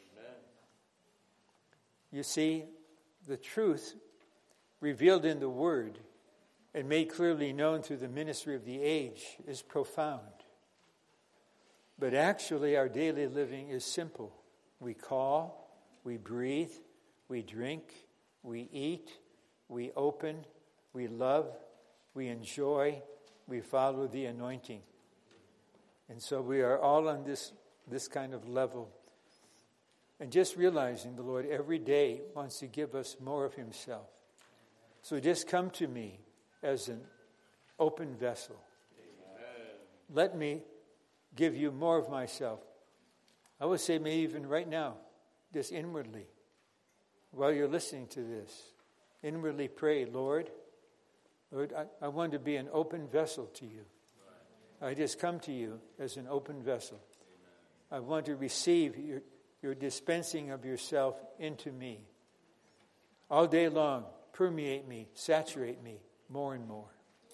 You see, the truth revealed in the Word and made clearly known through the ministry of the age is profound. But actually, our daily living is simple. We call, we breathe, we drink, we eat, we open, we love, we enjoy, we follow the anointing. And so we are all on this, this kind of level. And just realizing the Lord every day wants to give us more of himself. So just come to me as an open vessel. Amen. Let me give you more of myself. I would say maybe even right now, just inwardly, while you're listening to this, inwardly pray, Lord, Lord, I, I want to be an open vessel to you. I just come to you as an open vessel. Amen. I want to receive your, your dispensing of yourself into me. All day long, permeate me, saturate me more and more.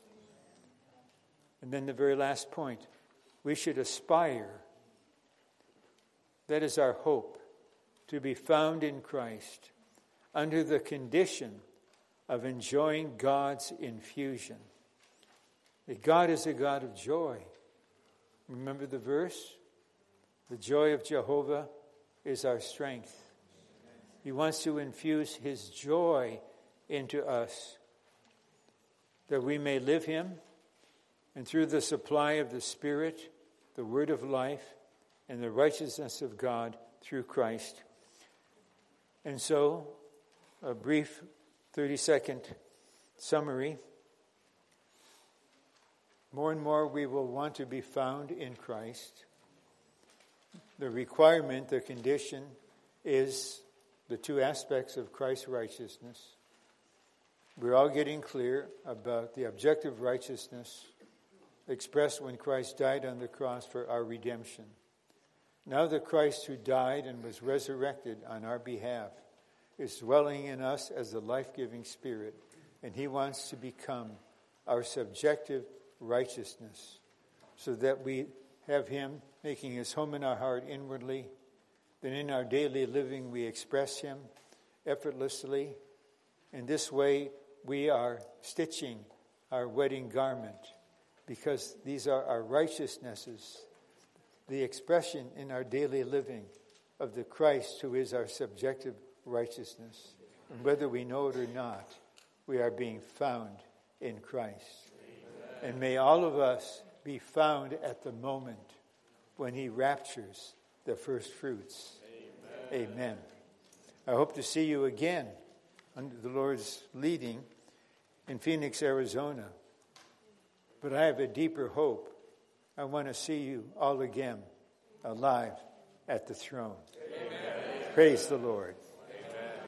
And then the very last point, we should aspire, that is our hope, to be found in Christ under the condition of enjoying God's infusion. That God is a God of joy. Remember the verse? The joy of Jehovah is our strength. He wants to infuse his joy into us, that we may live him, and through the supply of the Spirit, the word of life, and the righteousness of God through Christ. And so, a brief thirty-second summary. More and more we will want to be found in Christ. The requirement, the condition, is the two aspects of Christ's righteousness. We're all getting clear about the objective righteousness expressed when Christ died on the cross for our redemption. Now the Christ who died and was resurrected on our behalf is dwelling in us as the life-giving Spirit, and he wants to become our subjective righteousness so that we have him making his home in our heart inwardly. Then in our daily living we express him effortlessly. In this way we are stitching our wedding garment, because these are our righteousnesses, the expression in our daily living of the Christ who is our subjective righteousness. And whether we know it or not, we are being found in Christ. Amen. And may all of us be found at the moment when he raptures the first fruits. Amen. Amen. I hope to see you again under the Lord's leading in Phoenix, Arizona, But I have a deeper hope. I want to see you all again, alive at the throne. Amen. Praise the Lord.